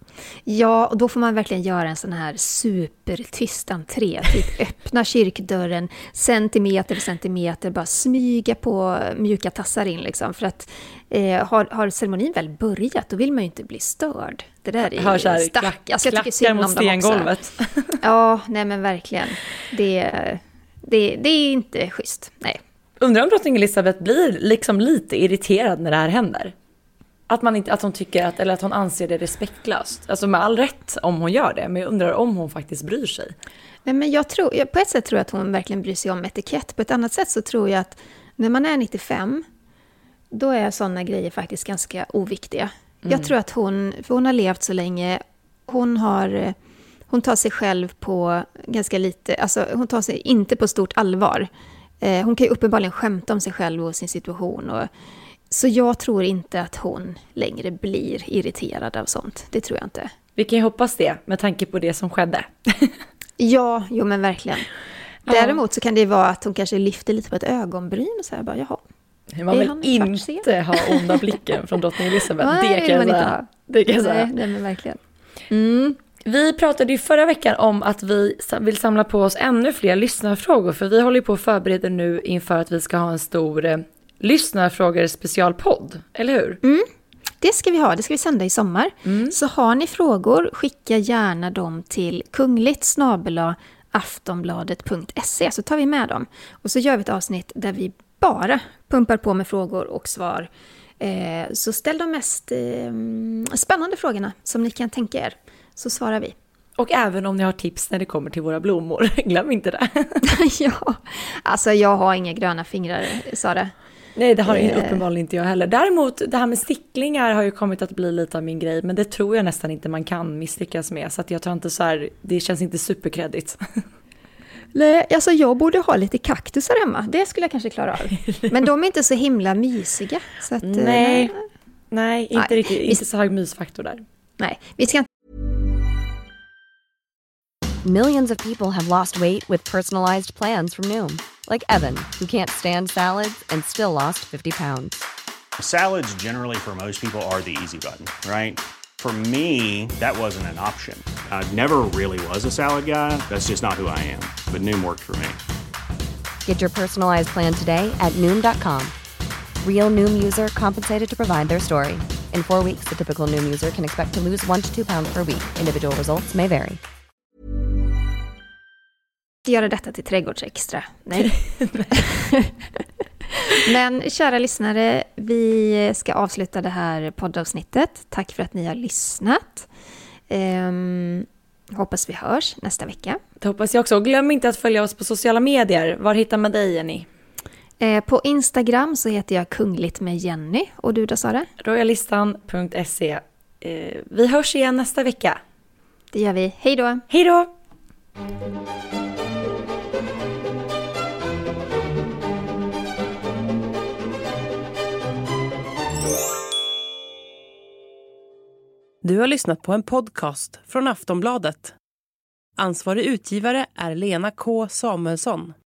Ja, och då får man verkligen göra en sån här supertyst entré. Typ öppna kyrkdörren centimeter för centimeter, bara smyga på mjuka tassar in liksom. För att eh, har, har ceremonin väl börjat, då vill man ju inte bli störd. Det där är ju här, stack. klack, alltså, jag tycker synd om dem också. Ja, nej men verkligen. Det, det, det är inte schysst, nej. Undrar om drottning Elizabeth blir liksom lite irriterad när det här händer. Att, man inte, att hon tycker att, eller att hon anser det respektlöst. Alltså med all rätt om hon gör det. Men jag undrar om hon faktiskt bryr sig. Nej, men jag tror, jag, på ett sätt tror jag att hon verkligen bryr sig om etikett. På ett annat sätt så tror jag att när man är nittiofem, då är sådana grejer faktiskt ganska oviktiga. Mm. Jag tror att hon, för hon har levt så länge, hon har, hon tar sig själv på ganska lite, alltså hon tar sig inte på stort allvar. Eh, hon kan ju uppenbarligen skämta om sig själv och sin situation och så jag tror inte att hon längre blir irriterad av sånt. Det tror jag inte. Vi kan ju hoppas det med tanke på det som skedde. Ja, jo men verkligen. Däremot så kan det vara att hon kanske lyfter lite på ett ögonbryn och säger bara, jaha. Man vill inte ha onda blicken från drottning Elizabeth. Nej, det kan jag säga. Det kan jag säga. Nej, nej, men verkligen. Mm. Vi pratade ju förra veckan om att vi vill samla på oss ännu fler lyssnarfrågor. För vi håller på att förbereda nu inför att vi ska ha en stor lyssnarfrågor specialpodd, eller hur? Mm, det ska vi ha, det ska vi sända i sommar. Mm. Så har ni frågor, skicka gärna dem till kungligt snabel-a aftonbladet punkt se så tar vi med dem. Och så gör vi ett avsnitt där vi bara pumpar på med frågor och svar. Eh, så ställ de mest eh, spännande frågorna som ni kan tänka er, så svarar vi. Och även om ni har tips när det kommer till våra blommor, glöm inte det. Ja, alltså jag har inga gröna fingrar, Sara. Nej, det har eh. uppenbarligen inte jag heller. Däremot, det här med sticklingar har ju kommit att bli lite av min grej. Men det tror jag nästan inte man kan misslyckas med. Så att jag tror inte så här, det känns inte superkreddigt. Nej, alltså jag borde ha lite kaktusar hemma. Det skulle jag kanske klara av. Men de är inte så himla mysiga. Så att, nej, nej, nej, inte nej. riktigt. Inte så hög mysfaktor där. Nej, vi ska inte. Millions of people have lost weight with personalized plans from Noom. Like Evan, who can't stand salads and still lost fifty pounds. Salads generally for most people are the easy button, right? For me, that wasn't an option. I never really was a salad guy. That's just not who I am. But Noom worked for me. Get your personalized plan today at Noom dot com. Real Noom user compensated to provide their story. In four weeks, the typical Noom user can expect to lose one to two pounds per week. Individual results may vary. Göra detta till trädgårdsextra. Nej. Men kära lyssnare, vi ska avsluta det här poddavsnittet. Tack för att ni har lyssnat. Um, hoppas vi hörs nästa vecka. Det hoppas jag också. Och glöm inte att följa oss på sociala medier. Var hittar man dig, Jenny? Eh, på Instagram så heter jag Kungligt med Jenny. Och du då, Sara? royalistan punkt se. Eh, vi hörs igen nästa vecka. Det gör vi. Hej då! Hej då! Du har lyssnat på en podcast från Aftonbladet. Ansvarig utgivare är Lena K. Samuelsson.